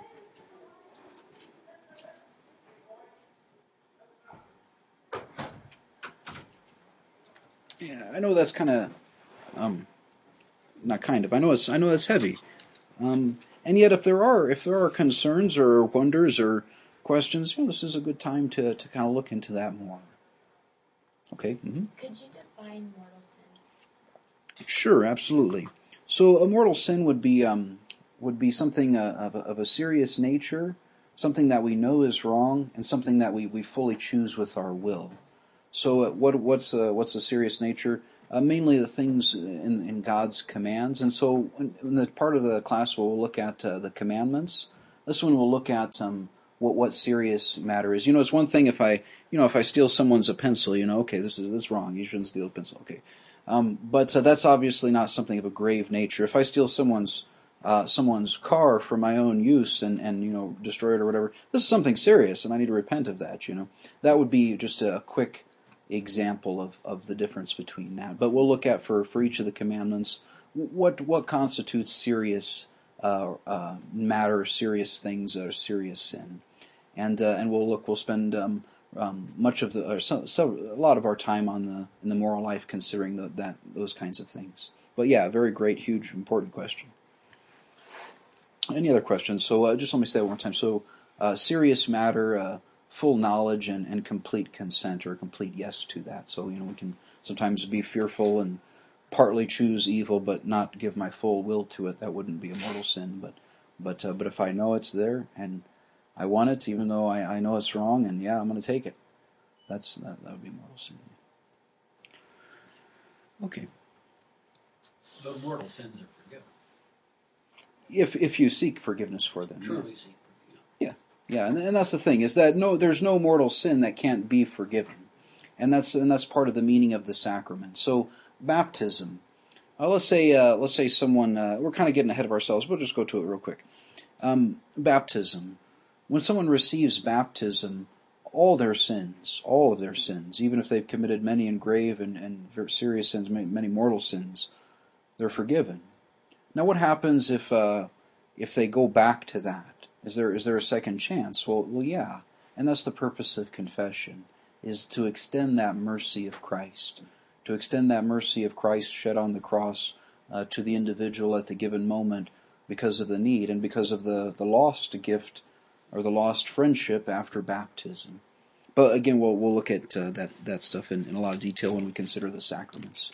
Yeah, I know that's kind of, um, not kind of. I know it's I know it's heavy, um, and yet if there are if there are concerns or wonders or questions, you know, this is a good time to, to kind of look into that more. Okay. Mm-hmm. Could you define mortal sin? Sure, absolutely. So a mortal sin would be um, would be something uh, of, a, of a serious nature, something that we know is wrong, and something that we, we fully choose with our will. So uh, what what's uh, what's the serious nature? Uh, mainly the things in, in God's commands. And so in, in the part of the class we'll look at uh, the commandments. This one we'll look at um, what what serious matter is. You know, it's one thing if I you know if I steal someone's a pencil. You know, okay, this is this is wrong. You shouldn't steal a pencil. Okay, um, but uh, that's obviously not something of a grave nature. If I steal someone's uh, someone's car for my own use and and you know destroy it or whatever, this is something serious, and I need to repent of that. You know, that would be just a quick example of, of the difference between that. But we'll look at for, for each of the commandments what what constitutes serious uh, uh, matter, serious things, or serious sin. and uh, and we'll look. We'll spend um, um, much of the, or so, so, a lot of our time on the in the moral life, considering the, that those kinds of things. But yeah, very great, huge, important question. Any other questions? So uh, just let me say that one more time. So uh, serious matter, uh, full knowledge, and, and complete consent, or complete yes to that. So you know we can sometimes be fearful and partly choose evil, but not give my full will to it. That wouldn't be a mortal sin. But but uh, but if I know it's there and I want it, even though I, I know it's wrong, and yeah, I'm going to take it. That's that, that would be mortal sin. Okay. But mortal sins are forgiven. If if you seek forgiveness for them. Truly yeah. seek. Yeah, yeah, and, and that's the thing, is that no, there's no mortal sin that can't be forgiven, and that's and that's part of the meaning of the sacrament. So baptism. Uh, let's say uh, let's say someone. Uh, we're kind of getting ahead of ourselves. We'll just go to it real quick. Um, baptism. When someone receives baptism, all their sins, all of their sins, even if they've committed many and grave and, and very serious sins, many, many mortal sins, they're forgiven. Now, what happens if uh, if they go back to that? Is there is there a second chance? Well, well, yeah, and that's the purpose of confession, is to extend that mercy of Christ, to extend that mercy of Christ shed on the cross uh, to the individual at the given moment because of the need and because of the, the lost gift or the lost friendship after baptism. But again, we'll we'll look at uh, that that stuff in, in a lot of detail when we consider the sacraments.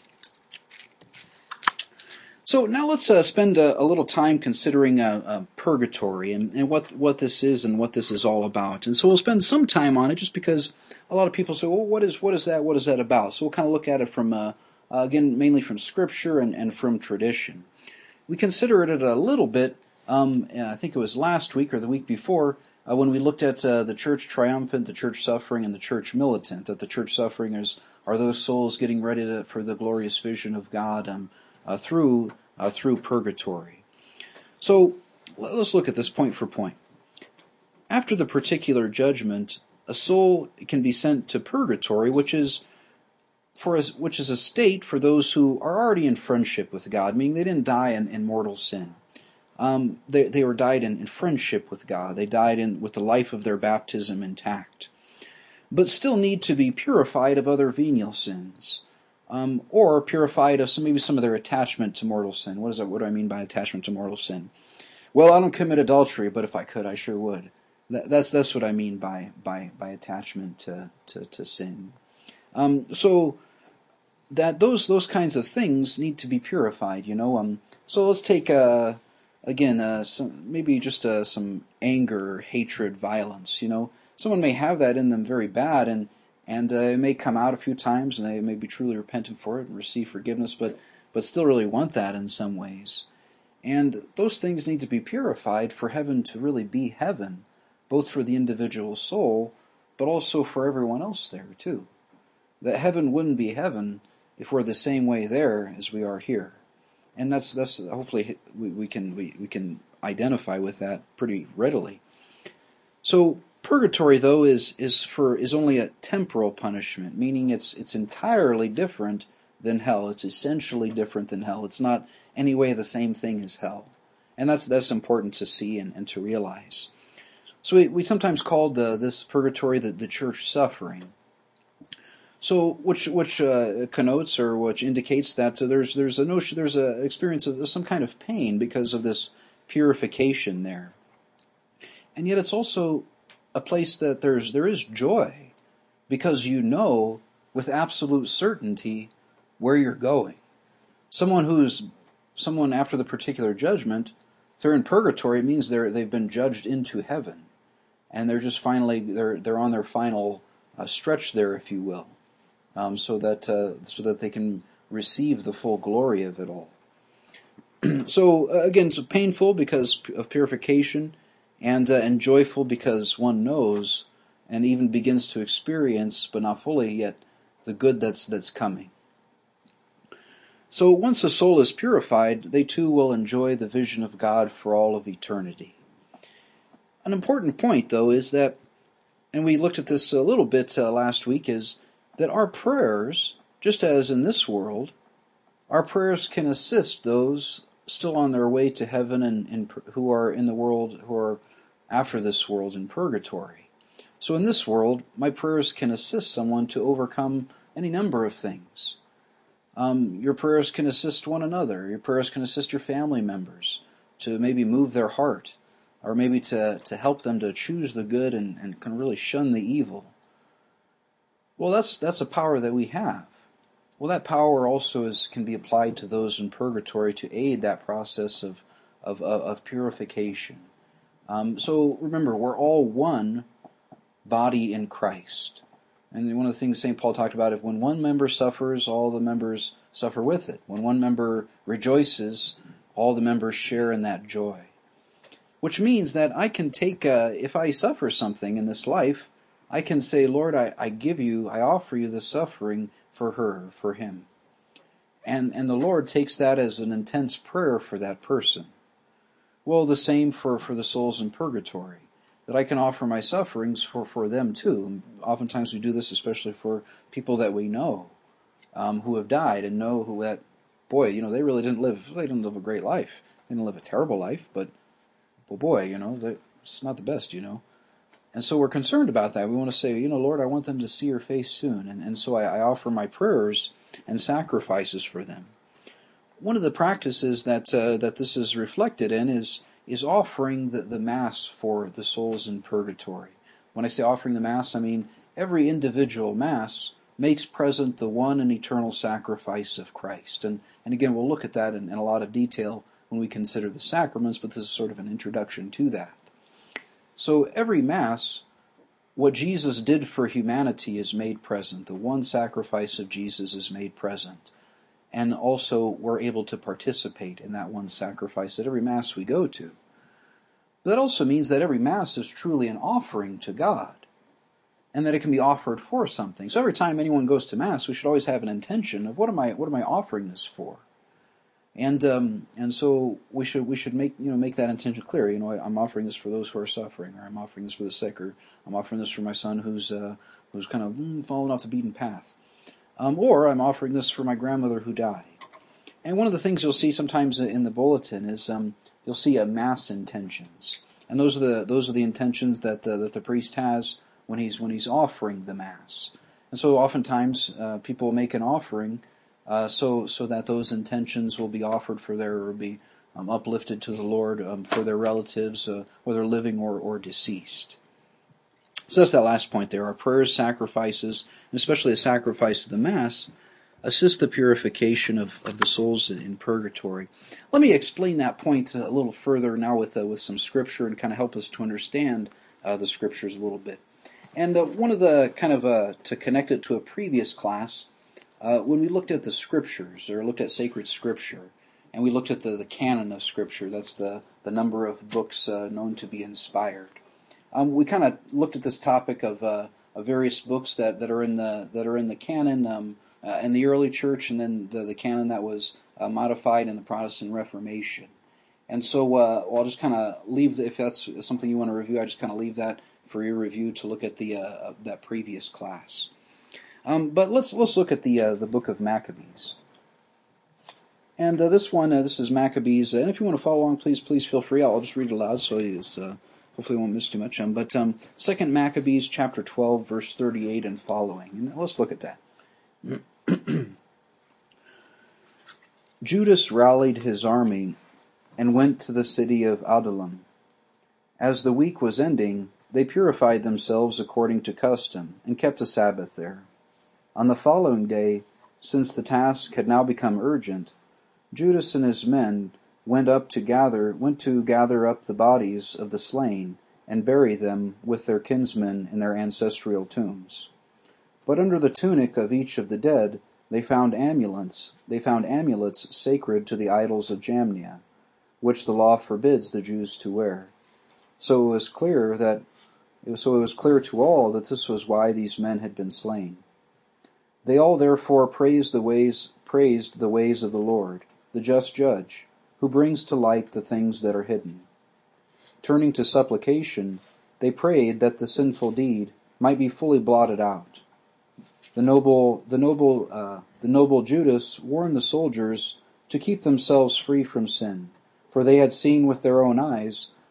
So now let's uh, spend a, a little time considering uh, uh, purgatory and, and what what this is and what this is all about. And so we'll spend some time on it, just because a lot of people say, well, what is what is that? What is that about? So we'll kind of look at it from, uh, uh, again, mainly from Scripture and, and from tradition. We considered it a little bit, um, I think it was last week or the week before, uh, when we looked at uh, the church triumphant, the church suffering, and the church militant, that the church suffering is, are those souls getting ready to, for the glorious vision of God um, uh, through uh, through purgatory. So let's look at this point for point. After the particular judgment, a soul can be sent to purgatory, which is for a, which is a state for those who are already in friendship with God, meaning they didn't die in, in mortal sin. Um, they they were died in, in friendship with God. They died in with the life of their baptism intact, but still need to be purified of other venial sins, um, or purified of some maybe some of their attachment to mortal sin. What is that? What do I mean by attachment to mortal sin? Well, I don't commit adultery, but if I could, I sure would. That, that's that's what I mean by by by attachment to to, to sin. Um, so that those those kinds of things need to be purified. You know. Um. So let's take uh, again uh, some maybe just uh, some anger, hatred, violence. You know, someone may have that in them very bad, and and uh, it may come out a few times, and they may be truly repentant for it and receive forgiveness, but but still really want that in some ways. And those things need to be purified for heaven to really be heaven, both for the individual soul, but also for everyone else there too. That heaven wouldn't be heaven if we're the same way there as we are here. And that's that's hopefully we, we can we, we can identify with that pretty readily. So purgatory, though, is is for is only a temporal punishment, meaning it's it's entirely different than hell. It's essentially different than hell. It's not any way the same thing as hell. And that's that's important to see and, and to realize. So we, we sometimes called uh, this purgatory the, the church suffering. So which which uh, connotes or which indicates that uh, there's there's a notion there's a experience of some kind of pain because of this purification there. And yet it's also a place that there's there is joy, because you know with absolute certainty where you're going. Someone who's someone after the particular judgment, if they're in purgatory, it means they're they've been judged into heaven, and they're just finally they're they're on their final uh, stretch there, if you will, um, so that uh, so that they can receive the full glory of it all. So uh, again, it's painful because of purification, and uh, and joyful because one knows and even begins to experience, but not fully yet, the good that's that's coming. So once a soul is purified, they too will enjoy the vision of God for all of eternity. An important point, though, is that, and we looked at this a little bit uh, last week, is that our prayers, just as in this world, our prayers can assist those still on their way to heaven and, and who are in the world, who are after this world in purgatory. So in this world, my prayers can assist someone to overcome any number of things. Um, your prayers can assist one another. Your prayers can assist your family members to maybe move their heart, or maybe to, to help them to choose the good and, and can really shun the evil. Well, that's that's a power that we have. Well, that power also is can be applied to those in purgatory to aid that process of of, of, of purification. Um, so remember, we're all one body in Christ. And one of the things Saint Paul talked about, if when one member suffers, all the members suffer with it. When one member rejoices, all the members share in that joy. Which means that I can take, uh, if I suffer something in this life, I can say, Lord, I, I give you, I offer you the suffering for her, for him. And, and the Lord takes that as an intense prayer for that person. Well, the same for, for the souls in purgatory. That I can offer my sufferings for, for them too. And oftentimes we do this especially for people that we know, um, who have died and know who that, boy, you know, they really didn't live, they didn't live a great life. They didn't live a terrible life, but, well, boy, you know, they, it's not the best, you know. And so we're concerned about that. We want to say, you know, Lord, I want them to see your face soon. And, and so I, I offer my prayers and sacrifices for them. One of the practices that uh, that this is reflected in is is offering the, the Mass for the souls in purgatory. When I say offering the Mass, I mean every individual Mass makes present the one and eternal sacrifice of Christ. And, and again, we'll look at that in, in a lot of detail when we consider the sacraments, but this is sort of an introduction to that. So every Mass, what Jesus did for humanity is made present. The one sacrifice of Jesus is made present. And also we're able to participate in that one sacrifice at every Mass we go to. That also means that every Mass is truly an offering to God, and that it can be offered for something. So every time anyone goes to Mass, we should always have an intention of what am I what am I offering this for? And um, and so we should we should make you know make that intention clear. You know, I, I'm offering this for those who are suffering, or I'm offering this for the sick, or I'm offering this for my son who's uh, who's kind of mm, fallen off the beaten path. Um, or I'm offering this for my grandmother who died. And one of the things you'll see sometimes in the bulletin is um, you'll see a Mass intentions, and those are the those are the intentions that the, that the priest has when he's when he's offering the Mass. And so oftentimes uh, people make an offering uh, so so that those intentions will be offered for their or be um, uplifted to the Lord um, for their relatives, uh, whether living or or deceased. So that's that last point there. Our prayers, sacrifices, and especially the sacrifice of the Mass, assist the purification of, of the souls in, in purgatory. Let me explain that point a little further now with uh, with some scripture and kind of help us to understand uh, the scriptures a little bit. And uh, one of the kind of uh, to connect it to a previous class, uh, when we looked at the scriptures or looked at sacred scripture, and we looked at the, the canon of scripture, that's the, the number of books uh, known to be inspired. Um, we kind of looked at this topic of, uh, of various books that, that are in the that are in the canon um, uh, in the early church, and then the, the canon that was uh, modified in the Protestant Reformation. And so, uh, well, I'll just kind of leave the, if that's something you want to review, I just kind of leave that for your review to look at the uh, that previous class. Um, but let's let's look at the uh, the book of Maccabees. And uh, this one, uh, this is Maccabees, and if you want to follow along, please please feel free. I'll just read it aloud so it's. Uh, Hopefully, I won't miss too much. Um, but um, Second Maccabees, chapter twelve, verse thirty-eight and following. And let's look at that. Judas rallied his army and went to the city of Adullam. As the week was ending, they purified themselves according to custom and kept a Sabbath there. On the following day, since the task had now become urgent, Judas and his men went up to gather went to gather up the bodies of the slain and bury them with their kinsmen in their ancestral tombs. But under the tunic of each of the dead they found amulets they found amulets sacred to the idols of Jamnia, which the law forbids the Jews to wear. So it was clear that so it was clear to all that this was why these men had been slain. They all therefore praised the ways praised the ways of the Lord, the just judge, who brings to light the things that are hidden. Turning to supplication, they prayed that the sinful deed might be fully blotted out. The noble, the noble, uh, the noble Judas warned the soldiers to keep themselves free from sin, for they had seen with their own eyes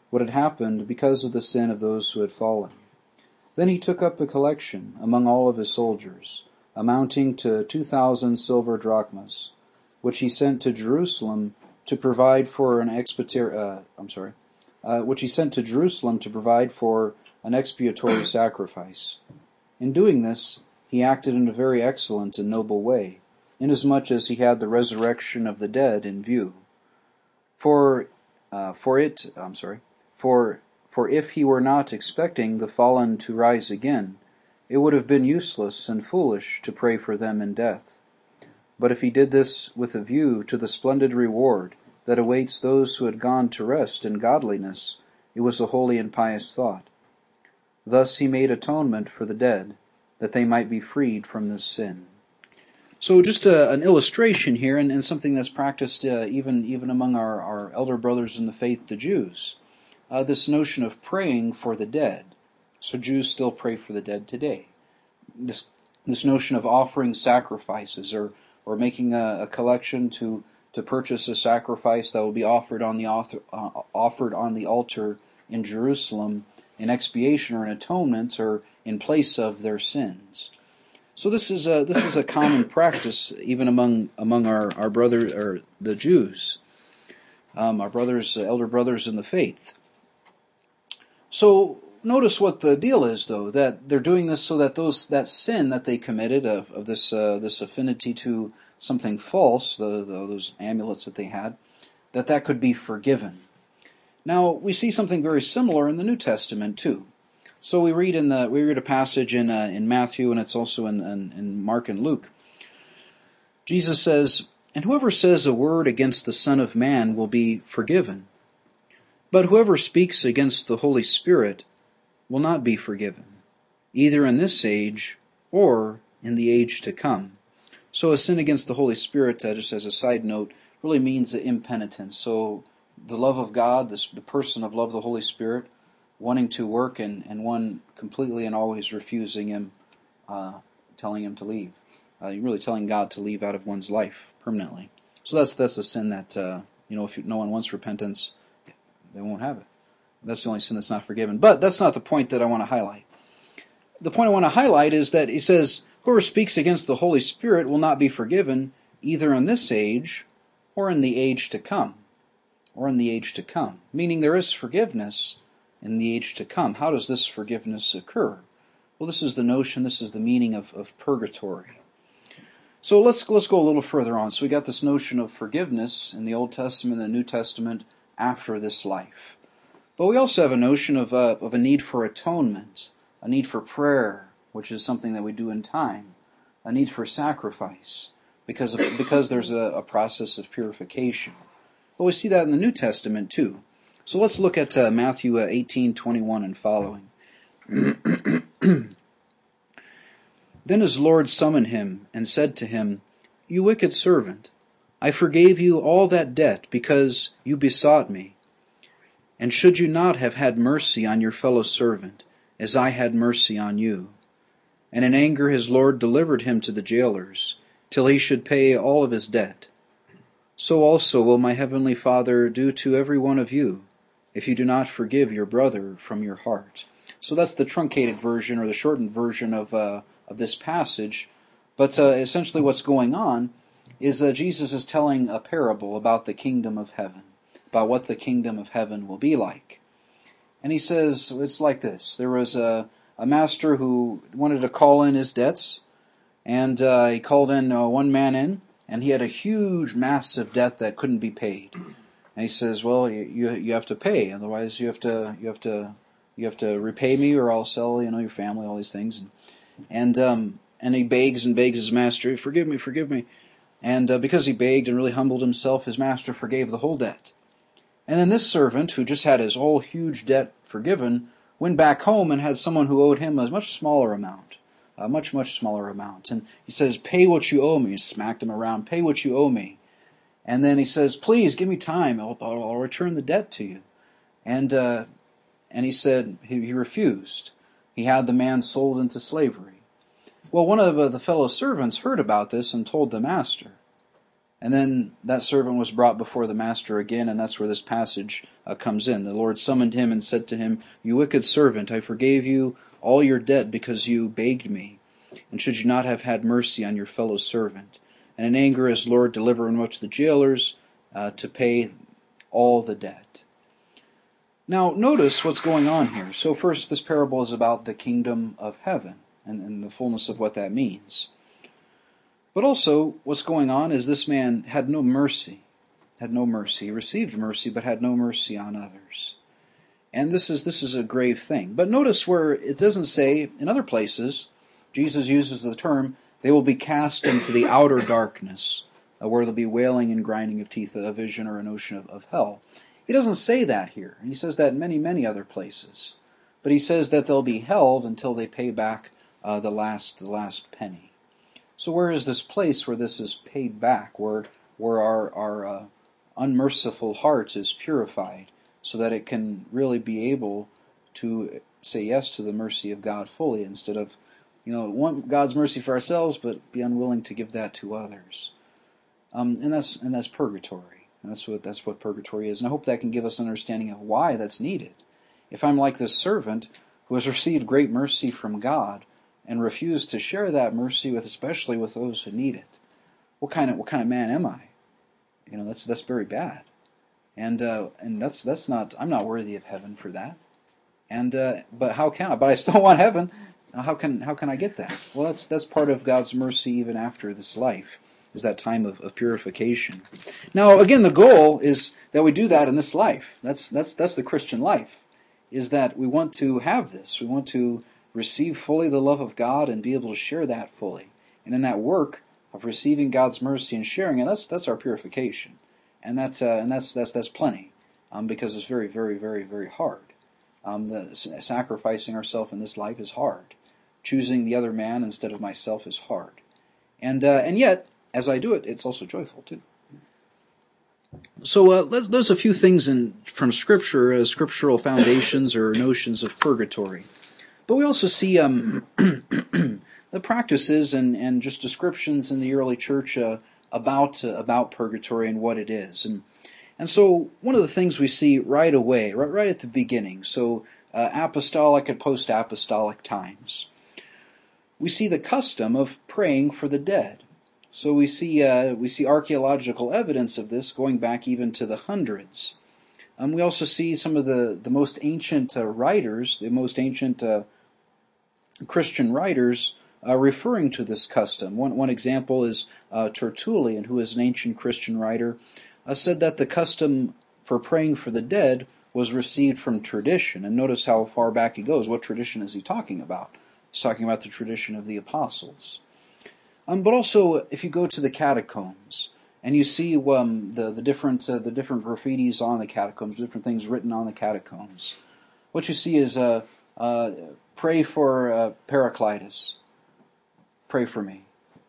what had happened because of the sin of those who had fallen. Then he took up a collection among all of his soldiers, amounting to two thousand silver drachmas, which he sent to Jerusalem to provide for an expiatory. Uh, I'm sorry, uh, which he sent to Jerusalem to provide for an expiatory sacrifice. In doing this, he acted in a very excellent and noble way, inasmuch as he had the resurrection of the dead in view. For, uh, for it, I'm sorry, for for if he were not expecting the fallen to rise again, it would have been useless and foolish to pray for them in death. But if he did this with a view to the splendid reward that awaits those who had gone to rest in godliness, it was a holy and pious thought. Thus he made atonement for the dead, that they might be freed from this sin. So just a, an illustration here, and, and something that's practiced uh, even even among our, our elder brothers in the faith, the Jews. Uh, this notion of praying for the dead. So Jews still pray for the dead today. This this notion of offering sacrifices, or or making a, a collection to to purchase a sacrifice that will be offered on the author, uh, offered on the altar in Jerusalem in expiation or in atonement or in place of their sins. So this is a this is a common practice even among among our our brothers, or the Jews, um, our brothers, uh, elder brothers in the faith. So notice what the deal is, though, that they're doing this so that those that sin that they committed of, of this uh, this affinity to something false, the, the those amulets that they had, that that could be forgiven. Now we see something very similar in the New Testament too. So we read in the we read a passage in uh, in Matthew, and it's also in, in in Mark and Luke. Jesus says, "And whoever says a word against the Son of Man will be forgiven. But whoever speaks against the Holy Spirit will not be forgiven, either in this age or in the age to come." So a sin against the Holy Spirit, uh, just as a side note, really means impenitence. So the love of God, this, the person of love, the Holy Spirit, wanting to work, and, and one completely and always refusing Him, uh, telling Him to leave. Uh, you're really telling God to leave out of one's life permanently. So that's that's a sin that, uh, you know, if you, no one wants repentance, they won't have it. That's the only sin that's not forgiven. But that's not the point that I want to highlight. The point I want to highlight is that he says, whoever speaks against the Holy Spirit will not be forgiven, either in this age or in the age to come. Or in the age to come. Meaning there is forgiveness in the age to come. How does this forgiveness occur? Well, this is the notion, this is the meaning of, of purgatory. So let's let's go a little further on. So we got this notion of forgiveness in the Old Testament and the New Testament after this life. But we also have a notion of a, of a need for atonement, a need for prayer, which is something that we do in time, a need for sacrifice, because of, because there's a, a process of purification. But we see that in the New Testament too. So let's look at uh, Matthew uh, eighteen twenty-one and following. Then his Lord summoned him and said to him, "You wicked servant, I forgave you all that debt because you besought me. And should you not have had mercy on your fellow servant, as I had mercy on you?" And in anger his Lord delivered him to the jailers, till he should pay all of his debt. So also will my heavenly Father do to every one of you, if you do not forgive your brother from your heart. So that's the truncated version, or the shortened version of uh, of this passage. But uh, essentially what's going on is that Jesus is telling a parable about the kingdom of heaven, about what the kingdom of heaven will be like. And he says, it's like this. There was a, a master who wanted to call in his debts, and uh, he called in uh, one man in, and he had a huge, massive debt that couldn't be paid. And he says, "Well, you you have to pay, otherwise you have to you have to you have to repay me, or I'll sell, you know, your family, all these things." And and um and he begs and begs his master, "Forgive me, forgive me." And uh, because he begged and really humbled himself, his master forgave the whole debt. And then this servant, who just had his whole huge debt forgiven, went back home and had someone who owed him a much smaller amount, a much, much smaller amount. And he says, "Pay what you owe me." He smacked him around, "Pay what you owe me." And then he says, "Please, give me time. I'll, I'll, I'll return the debt to you." And uh, and he said, he, he refused. He had the man sold into slavery. Well, one of uh, the fellow servants heard about this and told the master. And then that servant was brought before the master again, and that's where this passage uh, comes in. The Lord summoned him and said to him, "You wicked servant, I forgave you all your debt because you begged me. And should you not have had mercy on your fellow servant?" And in anger his Lord delivered him up to the jailers uh, to pay all the debt. Now notice what's going on here. So first, this parable is about the kingdom of heaven and, and the fullness of what that means. But also, what's going on is this man had no mercy, had no mercy. He received mercy, but had no mercy on others. And this is this is a grave thing. But notice where it doesn't say, in other places, Jesus uses the term, they will be cast into the outer darkness, uh, where there'll be wailing and grinding of teeth, a vision or a notion of, of hell. He doesn't say that here. He says that in many, many other places. But he says that they'll be held until they pay back uh, the last the last penny. So where is this place where this is paid back, where where our, our uh, unmerciful heart is purified, so that it can really be able to say yes to the mercy of God fully, instead of, you know, want God's mercy for ourselves, but be unwilling to give that to others. Um, and that's and that's purgatory, and that's what that's what purgatory is. And I hope that can give us an understanding of why that's needed. If I'm like this servant who has received great mercy from God, and refuse to share that mercy with, especially with those who need it, what kind of what kind of man am I? You know, that's that's very bad, and uh, and that's that's not. I'm not worthy of heaven for that. And uh, but how can I? But I still want heaven. How can how can I get that? Well, that's that's part of God's mercy even after this life, is that time of, of purification. Now, again, the goal is that we do that in this life. That's that's that's the Christian life, is that we want to have this. We want to receive fully the love of God and be able to share that fully. And in that work of receiving God's mercy and sharing it, that's that's our purification, and that's uh, and that's that's that's plenty, um, because it's very very very very hard. Um, the sacrificing ourselves in this life is hard. Choosing the other man instead of myself is hard, and uh, and yet as I do it, it's also joyful too. So uh, let's, there's a few things in from Scripture as scriptural foundations or notions of purgatory. But we also see um, the practices and, and just descriptions in the early church uh, about uh, about purgatory and what it is. And and so one of the things we see right away, right, right at the beginning, so uh, apostolic and post-apostolic times, we see the custom of praying for the dead. So we see uh, we see archaeological evidence of this going back even to the hundreds. Um, we also see some of the, the most ancient uh, writers, the most ancient uh, Christian writers uh, referring to this custom. One one example is uh, Tertullian, who is an ancient Christian writer, uh, said that the custom for praying for the dead was received from tradition. And notice how far back he goes. What tradition is he talking about? He's talking about the tradition of the apostles. Um, but also, if you go to the catacombs and you see um, the the different uh, the different graffitis on the catacombs, different things written on the catacombs, what you see is uh, uh, pray for uh, Heraclitus, pray for me.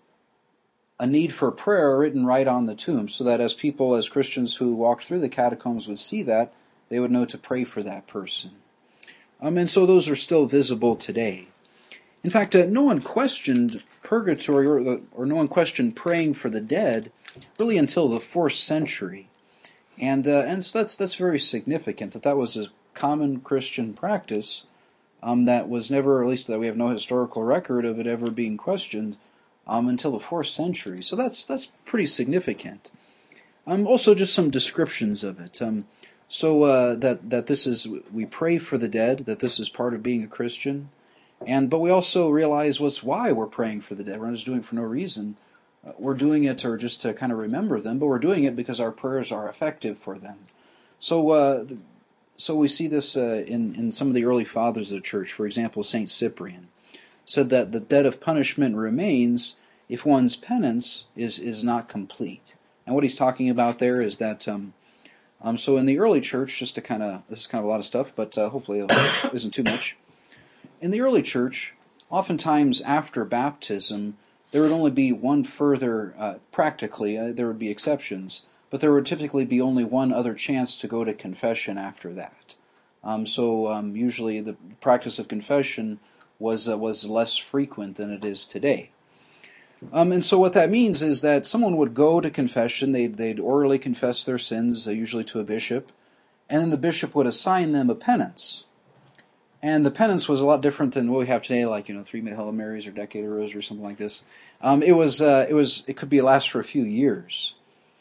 A need for prayer written right on the tomb, so that as people, as Christians who walked through the catacombs would see that, they would know to pray for that person. Um, and so those are still visible today. In fact, uh, no one questioned purgatory or, or no one questioned praying for the dead really until the fourth century. And uh, and so that's that's very significant, that that was a common Christian practice um, that was never, or at least that we have no historical record of it ever being questioned um, until the fourth century. So that's that's pretty significant. Um, also, just some descriptions of it. Um, so uh, that that this is, we pray for the dead, that this is part of being a Christian. And but we also realize what's why we're praying for the dead. We're not just doing it for no reason. Uh, we're doing it or just to kind of remember them, but we're doing it because our prayers are effective for them. So, uh, the, so we see this uh, in in some of the early fathers of the church. For example, Saint Cyprian said that the debt of punishment remains if one's penance is is not complete. And what he's talking about there is that. Um, um, so in the early church, just to kind of this is kind of a lot of stuff, but uh, hopefully it isn't too much. In the early church, oftentimes after baptism, there would only be one further, uh, practically, uh, there would be exceptions, but there would typically be only one other chance to go to confession after that. Um, so um, usually the practice of confession was uh, was less frequent than it is today. Um, and so what that means is that someone would go to confession, they'd, they'd orally confess their sins, uh, usually to a bishop, and then the bishop would assign them a penance. And the penance was a lot different than what we have today, like, you know, three Hail Marys or Decade of Roses or something like this. Um, it was, uh, it was, it could be last for a few years.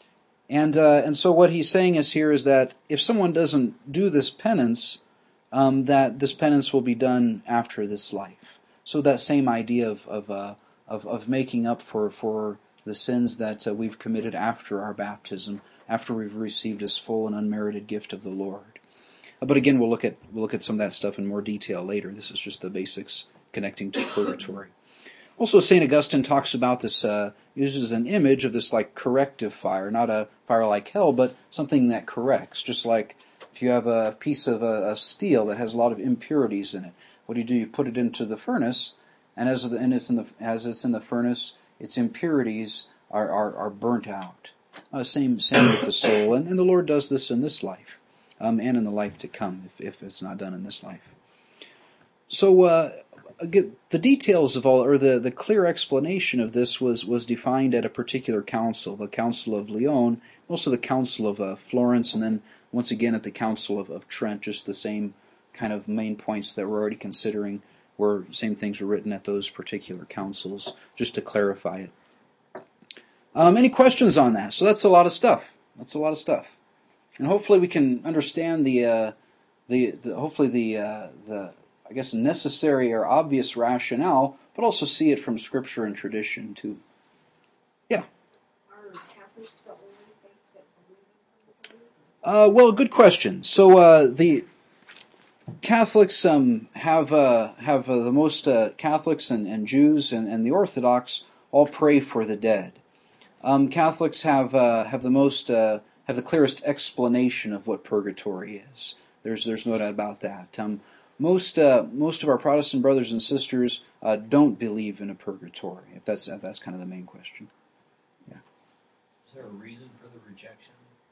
And uh, and so what he's saying is here is that if someone doesn't do this penance, um, that this penance will be done after this life. So that same idea of of uh, of, of making up for, for the sins that uh, we've committed after our baptism, after we've received this full and unmerited gift of the Lord. Uh, but again, we'll look at we'll look at some of that stuff in more detail later. This is just the basics connecting to purgatory. Also, Saint Augustine talks about this, uh, uses an image of this like corrective fire, not a fire like hell, but something that corrects. Just like if you have a piece of a, a steel that has a lot of impurities in it, what do you do? You put it into the furnace, and as, the, and it's, in the, as it's in the furnace, its impurities are, are, are burnt out. Uh, same same with the soul, and, and the Lord does this in this life, um, and in the life to come, if, if it's not done in this life. So, uh, the details of all, or the, the clear explanation of this was, was defined at a particular council, the Council of Lyon, also the Council of uh, Florence, and then once again at the Council of, of Trent, just the same kind of main points that we're already considering, where same things were written at those particular councils, just to clarify it. Um, any questions on that? So that's a lot of stuff. That's a lot of stuff. And hopefully we can understand the, uh, the, the hopefully the, uh, the, I guess, necessary or obvious rationale, but also see it from Scripture and tradition, too. Yeah? Are Catholics the only faith that believe in purgatory? Uh, well, good question. So, uh, the Catholics um, have uh, have uh, the most, uh, Catholics and, and Jews and, and the Orthodox all pray for the dead. Um, Catholics have uh, have the most, uh, have the clearest explanation of what purgatory is. There's, there's no doubt about that. Um, Most uh, most of our Protestant brothers and sisters uh, don't believe in a purgatory. If that's if that's kind of the main question. Yeah. Is there a reason for the rejection?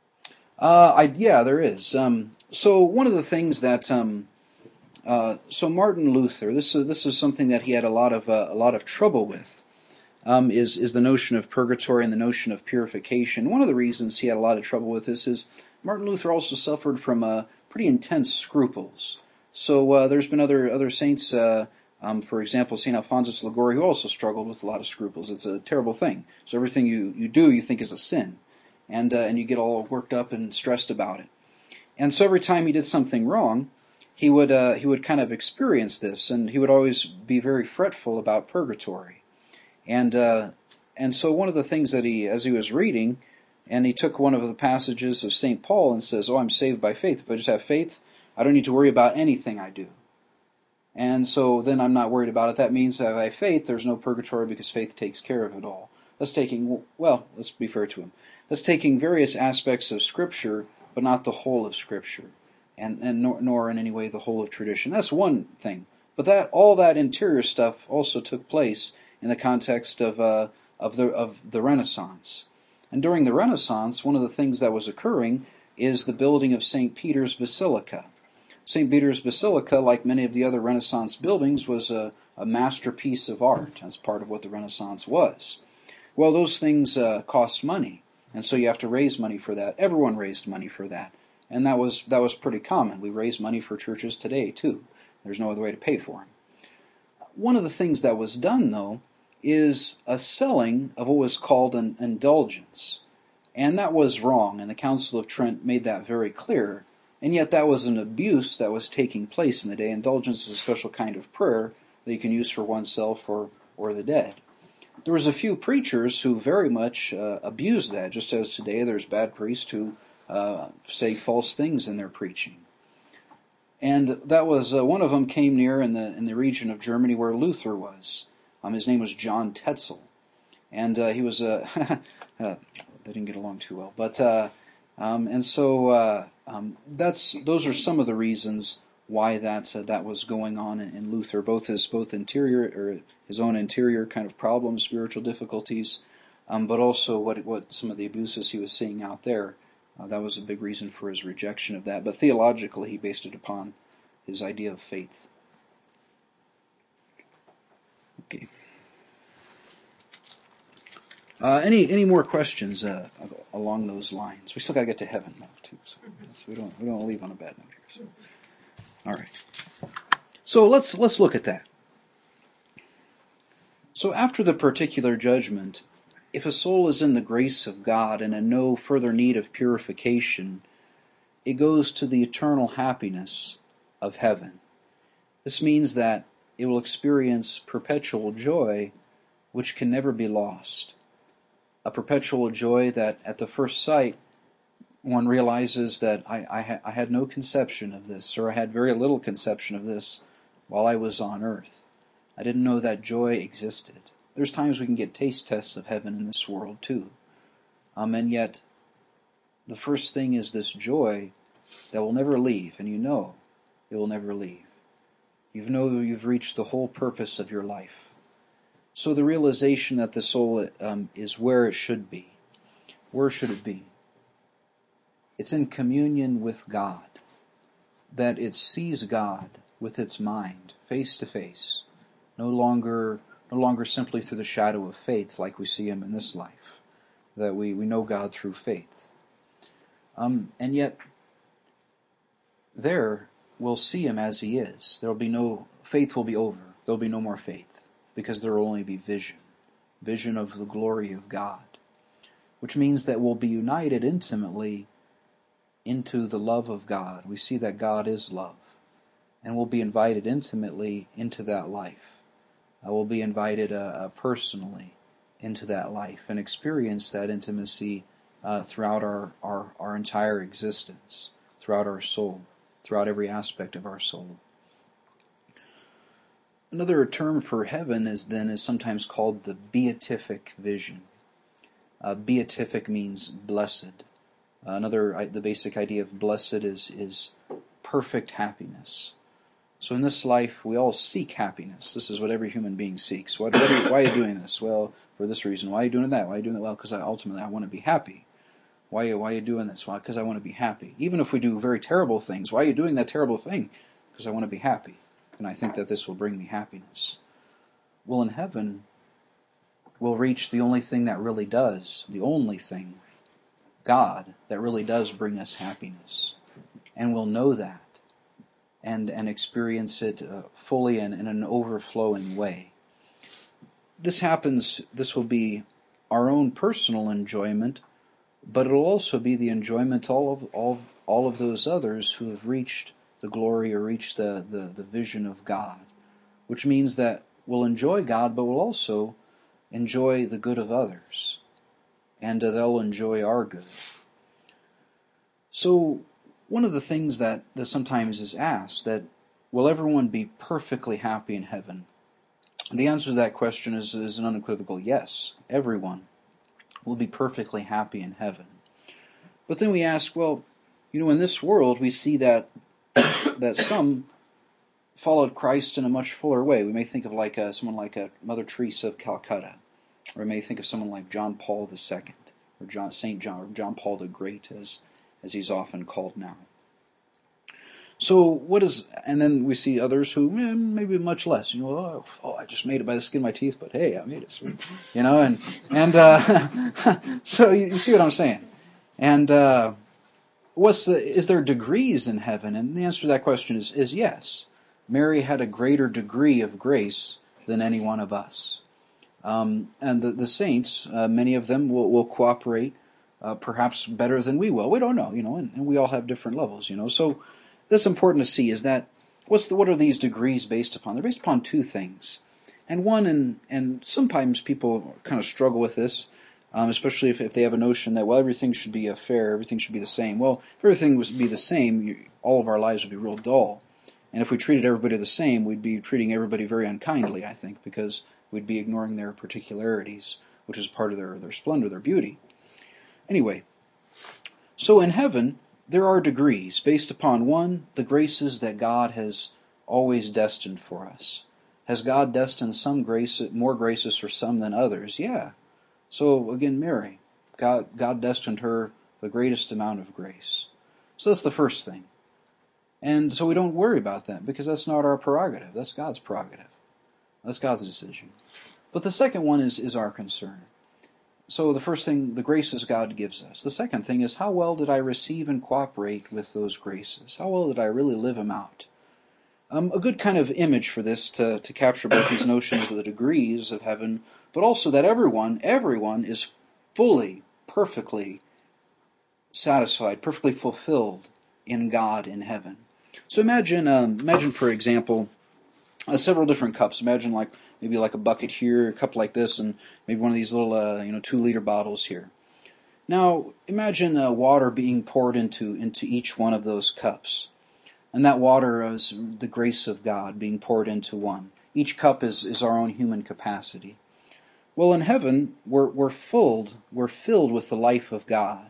Uh, I yeah, there is. Um, so one of the things that um, uh, so Martin Luther, this is this is something that he had a lot of uh, a lot of trouble with. Um, is is the notion of purgatory and the notion of purification. One of the reasons he had a lot of trouble with this is Martin Luther also suffered from uh, pretty intense scruples. So uh, there's been other other saints, uh, um, for example, Saint Alphonsus Liguori, who also struggled with a lot of scruples. It's a terrible thing. So everything you, you do, you think is a sin, and uh, and you get all worked up and stressed about it. And so every time he did something wrong, he would uh, he would kind of experience this, and he would always be very fretful about purgatory. And uh, and so one of the things that he, as he was reading, and he took one of the passages of Saint Paul and says, "Oh, I'm saved by faith. If I just have faith, I don't need to worry about anything I do." And so then I'm not worried about it. That means that if I have faith, there's no purgatory because faith takes care of it all. That's taking, well, let's be fair to him. That's taking various aspects of Scripture, but not the whole of Scripture, and, and nor, nor in any way the whole of tradition. That's one thing. But that all that interior stuff also took place in the context of uh, of the of the Renaissance. And during the Renaissance, one of the things that was occurring is the building of Saint Peter's Basilica. Saint Peter's Basilica, like many of the other Renaissance buildings, was a, a masterpiece of art. That's part of what the Renaissance was. Well, those things uh, cost money, and so you have to raise money for that. Everyone raised money for that, and that was that was pretty common. We raise money for churches today, too. There's no other way to pay for them. One of the things that was done, though, is a selling of what was called an indulgence. And that was wrong, and the Council of Trent made that very clear. And yet that was an abuse that was taking place in the day. Indulgence is a special kind of prayer that you can use for oneself or, or the dead. There was a few preachers who very much uh, abused that, just as today there's bad priests who uh, say false things in their preaching. And that was, uh, one of them came near in the in the region of Germany where Luther was. Um, his name was John Tetzel. And uh, he was a... Uh, uh, they didn't get along too well. But, uh, um, and so... Uh, Um, that's those are some of the reasons why that uh, that was going on in, in Luther, both his both interior or his own interior kind of problems, spiritual difficulties, um, but also what what some of the abuses he was seeing out there. Uh, that was a big reason for his rejection of that. But theologically, he based it upon his idea of faith. Okay. Uh, any any more questions uh, along those lines? We still got to get to heaven now too, so, so we don't we don't leave on a bad note here. So. All right. So let's let's look at that. So after the particular judgment, if a soul is in the grace of God and in no further need of purification, it goes to the eternal happiness of heaven. This means that it will experience perpetual joy, which can never be lost. A perpetual joy that at the first sight one realizes that I, I, ha- I had no conception of this, or I had very little conception of this while I was on earth. I didn't know that joy existed. There's times we can get taste tests of heaven in this world too. Um, and yet, the first thing is this joy that will never leave, and you know it will never leave. You know you've reached the whole purpose of your life. So the realization that the soul um, is where it should be. Where should it be? It's in communion with God. That it sees God with its mind, face to face. No longer, no longer simply through the shadow of faith like we see Him in this life. That we, we know God through faith. Um, and yet, there we'll see Him as He is. There will be no, faith will be over. There will be no more faith. Because there will only be vision. Vision of the glory of God. Which means that we'll be united intimately into the love of God. We see that God is love. And we'll be invited intimately into that life. Uh, we'll be invited uh, uh, personally into that life and experience that intimacy uh, throughout our, our, our entire existence, throughout our soul, throughout every aspect of our soul. Another term for heaven is then is sometimes called the beatific vision. Uh, beatific means blessed. Uh, another, the basic idea of blessed is is perfect happiness. So in this life, we all seek happiness. This is what every human being seeks. What, what are you, why are you doing this? Well, for this reason. Why are you doing that? Why are you doing that? Well, because I, ultimately I want to be happy. Why, why are you doing this? Well, because I want to be happy. Even if we do very terrible things, why are you doing that terrible thing? Because I want to be happy. And I think that this will bring me happiness. Well, in heaven, we'll reach the only thing that really does, the only thing, God, that really does bring us happiness. And we'll know that and, and experience it uh, fully and in an overflowing way. This happens, this will be our own personal enjoyment, but it'll also be the enjoyment all of all of, all of those others who have reached the glory or reach the, the, the vision of God, which means that we'll enjoy God, but we'll also enjoy the good of others, and uh, they'll enjoy our good. So one of the things that, that sometimes is asked, that will everyone be perfectly happy in heaven? The answer to that question is, is an unequivocal yes. Everyone will be perfectly happy in heaven. But then we ask, well, you know, in this world we see that that some followed Christ in a much fuller way. We may think of like a, someone like a Mother Teresa of Calcutta, or we may think of someone like John Paul the Second, or John Saint John, or John Paul the Great, as as he's often called now. So what is, and then we see others who eh, maybe much less. You know, oh, oh, I just made it by the skin of my teeth, but hey, I made it. Sweet. You know, and and uh, so you, you see what I'm saying, and. Uh, What's the, is there degrees in heaven? And the answer to that question is, is yes. Mary had a greater degree of grace than any one of us. Um, and the, the saints, uh, many of them will, will cooperate uh, perhaps better than we will. We don't know, you know, and, and we all have different levels, you know. So that's important to see, is that what's the, what are these degrees based upon? They're based upon two things. And one, and, and sometimes people kind of struggle with this, Um, especially if, if they have a notion that, well, everything should be uh, fair, everything should be the same. Well, if everything was to be the same, you, all of our lives would be real dull. And if we treated everybody the same, we'd be treating everybody very unkindly, I think, because we'd be ignoring their particularities, which is part of their, their splendor, their beauty. Anyway, so in heaven, there are degrees based upon, one, the graces that God has always destined for us. Has God destined some grace, more graces for some than others? Yeah. So again, Mary, God, God destined her the greatest amount of grace. So that's the first thing. And so we don't worry about that, because that's not our prerogative. That's God's prerogative. That's God's decision. But the second one is, is our concern. So the first thing, the graces God gives us. The second thing is, how well did I receive and cooperate with those graces? How well did I really live them out? Um, a good kind of image for this to, to capture both these notions of the degrees of heaven, but also that everyone, everyone is fully, perfectly satisfied, perfectly fulfilled in God in heaven. So imagine, um, imagine for example, uh, several different cups. Imagine like maybe like a bucket here, a cup like this, and maybe one of these little, uh, you know, two-liter bottles here. Now imagine uh, water being poured into into each one of those cups. And that water is the grace of God being poured into one. Each cup is, is our own human capacity. Well, in heaven, we're, we're filled, we're filled with the life of God.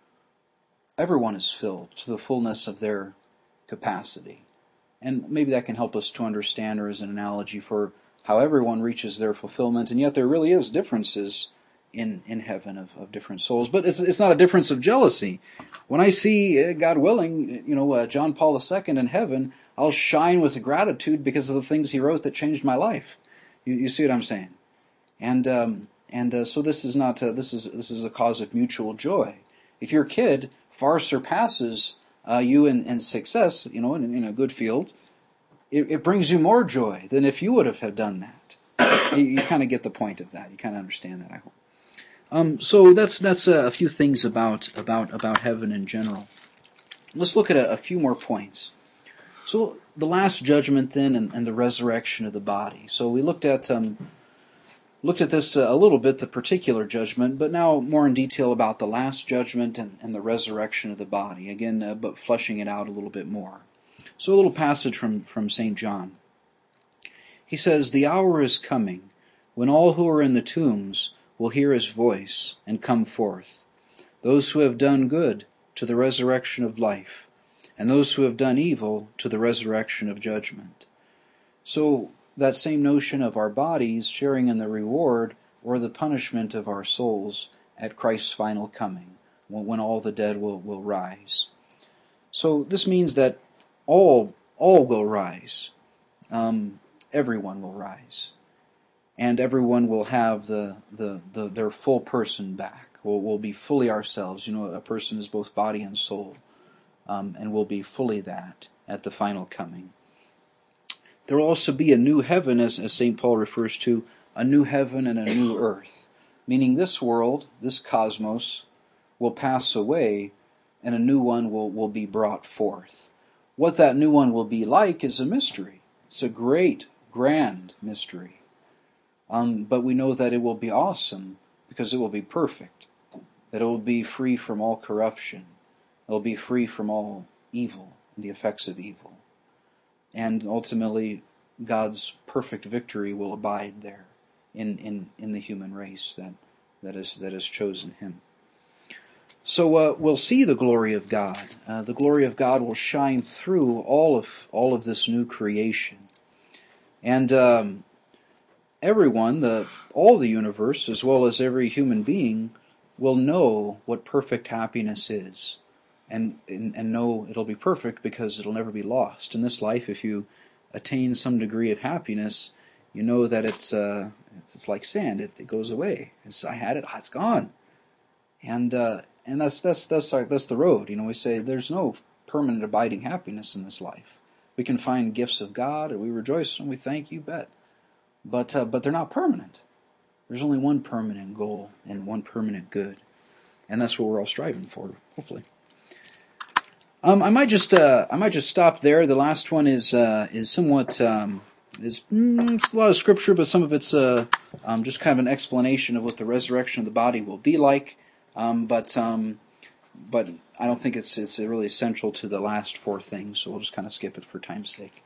Everyone is filled to the fullness of their capacity. And maybe that can help us to understand, or as an analogy for how everyone reaches their fulfillment, and yet there really is differences in, in heaven of, of different souls. But it's, it's not a difference of jealousy. When I see, uh, God willing, you know, uh, John Paul the Second in heaven, I'll shine with gratitude because of the things he wrote that changed my life. You, you see what I'm saying? And um, and uh, so this is not uh, this is this is a cause of mutual joy. If your kid far surpasses uh, you in, in success, you know, in, in a good field, it, it brings you more joy than if you would have had done that. You, you kind of get the point of that. You kind of understand that, I hope. Um, so that's that's uh, a few things about about about heaven in general. Let's look at a, a few more points. So the last judgment then, and, and the resurrection of the body. So we looked at um, looked at this uh, a little bit, the particular judgment, but now more in detail about the last judgment and, and the resurrection of the body. Again, uh, but fleshing it out a little bit more. So a little passage from from Saint John. He says, "The hour is coming when all who are in the tombs will hear his voice and come forth, those who have done good to the resurrection of life, and those who have done evil to the resurrection of judgment." So that same notion of our bodies sharing in the reward or the punishment of our souls at Christ's final coming, when all the dead will, will rise. So this means that all all will rise. Um, everyone will rise. And everyone will have the, the, the their full person back. We'll, we'll be fully ourselves. You know, a person is both body and soul. Um, and will be fully that at the final coming. There will also be a new heaven, as, as Saint Paul refers to, a new heaven and a new earth. Meaning this world, this cosmos, will pass away and a new one will, will be brought forth. What that new one will be like is a mystery. It's a great, grand mystery. Um, but we know that it will be awesome because it will be perfect. That it will be free from all corruption. It will be free from all evil and the effects of evil. And ultimately, God's perfect victory will abide there in, in, in the human race that, that, is, that has chosen Him. So uh, we'll see the glory of God. Uh, the glory of God will shine through all of all of this new creation. And um, everyone, the all the universe, as well as every human being, will know what perfect happiness is. And, and and know it'll be perfect because it'll never be lost. In this life, if you attain some degree of happiness, you know that it's uh, it's, it's like sand. It, it goes away. It's, I had it, oh, it's gone. And uh, and that's that's that's our, that's the road. You know, we say there's no permanent abiding happiness in this life. We can find gifts of God, and we rejoice and we thank you, bet. But uh, but they're not permanent. There's only one permanent goal and one permanent good, and that's what we're all striving for, hopefully. Um, I might just uh, I might just stop there. The last one is uh, is somewhat um, is mm, it's a lot of scripture, but some of it's uh, um, just kind of an explanation of what the resurrection of the body will be like. Um, but um, but I don't think it's it's really essential to the last four things, so we'll just kind of skip it for time's sake.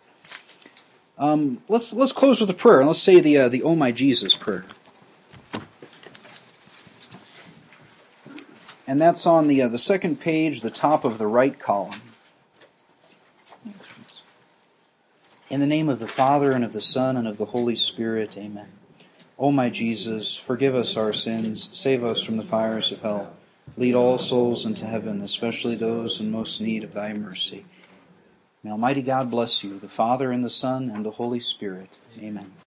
Um, let's let's close with a prayer, and let's say the uh, the "Oh My Jesus" prayer. And that's on the uh, the second page, the top of the right column. In the name of the Father, and of the Son, and of the Holy Spirit, amen. O my Jesus, forgive us our sins, save us from the fires of hell, lead all souls into heaven, especially those in most need of thy mercy. May Almighty God bless you, the Father, and the Son, and the Holy Spirit. Amen.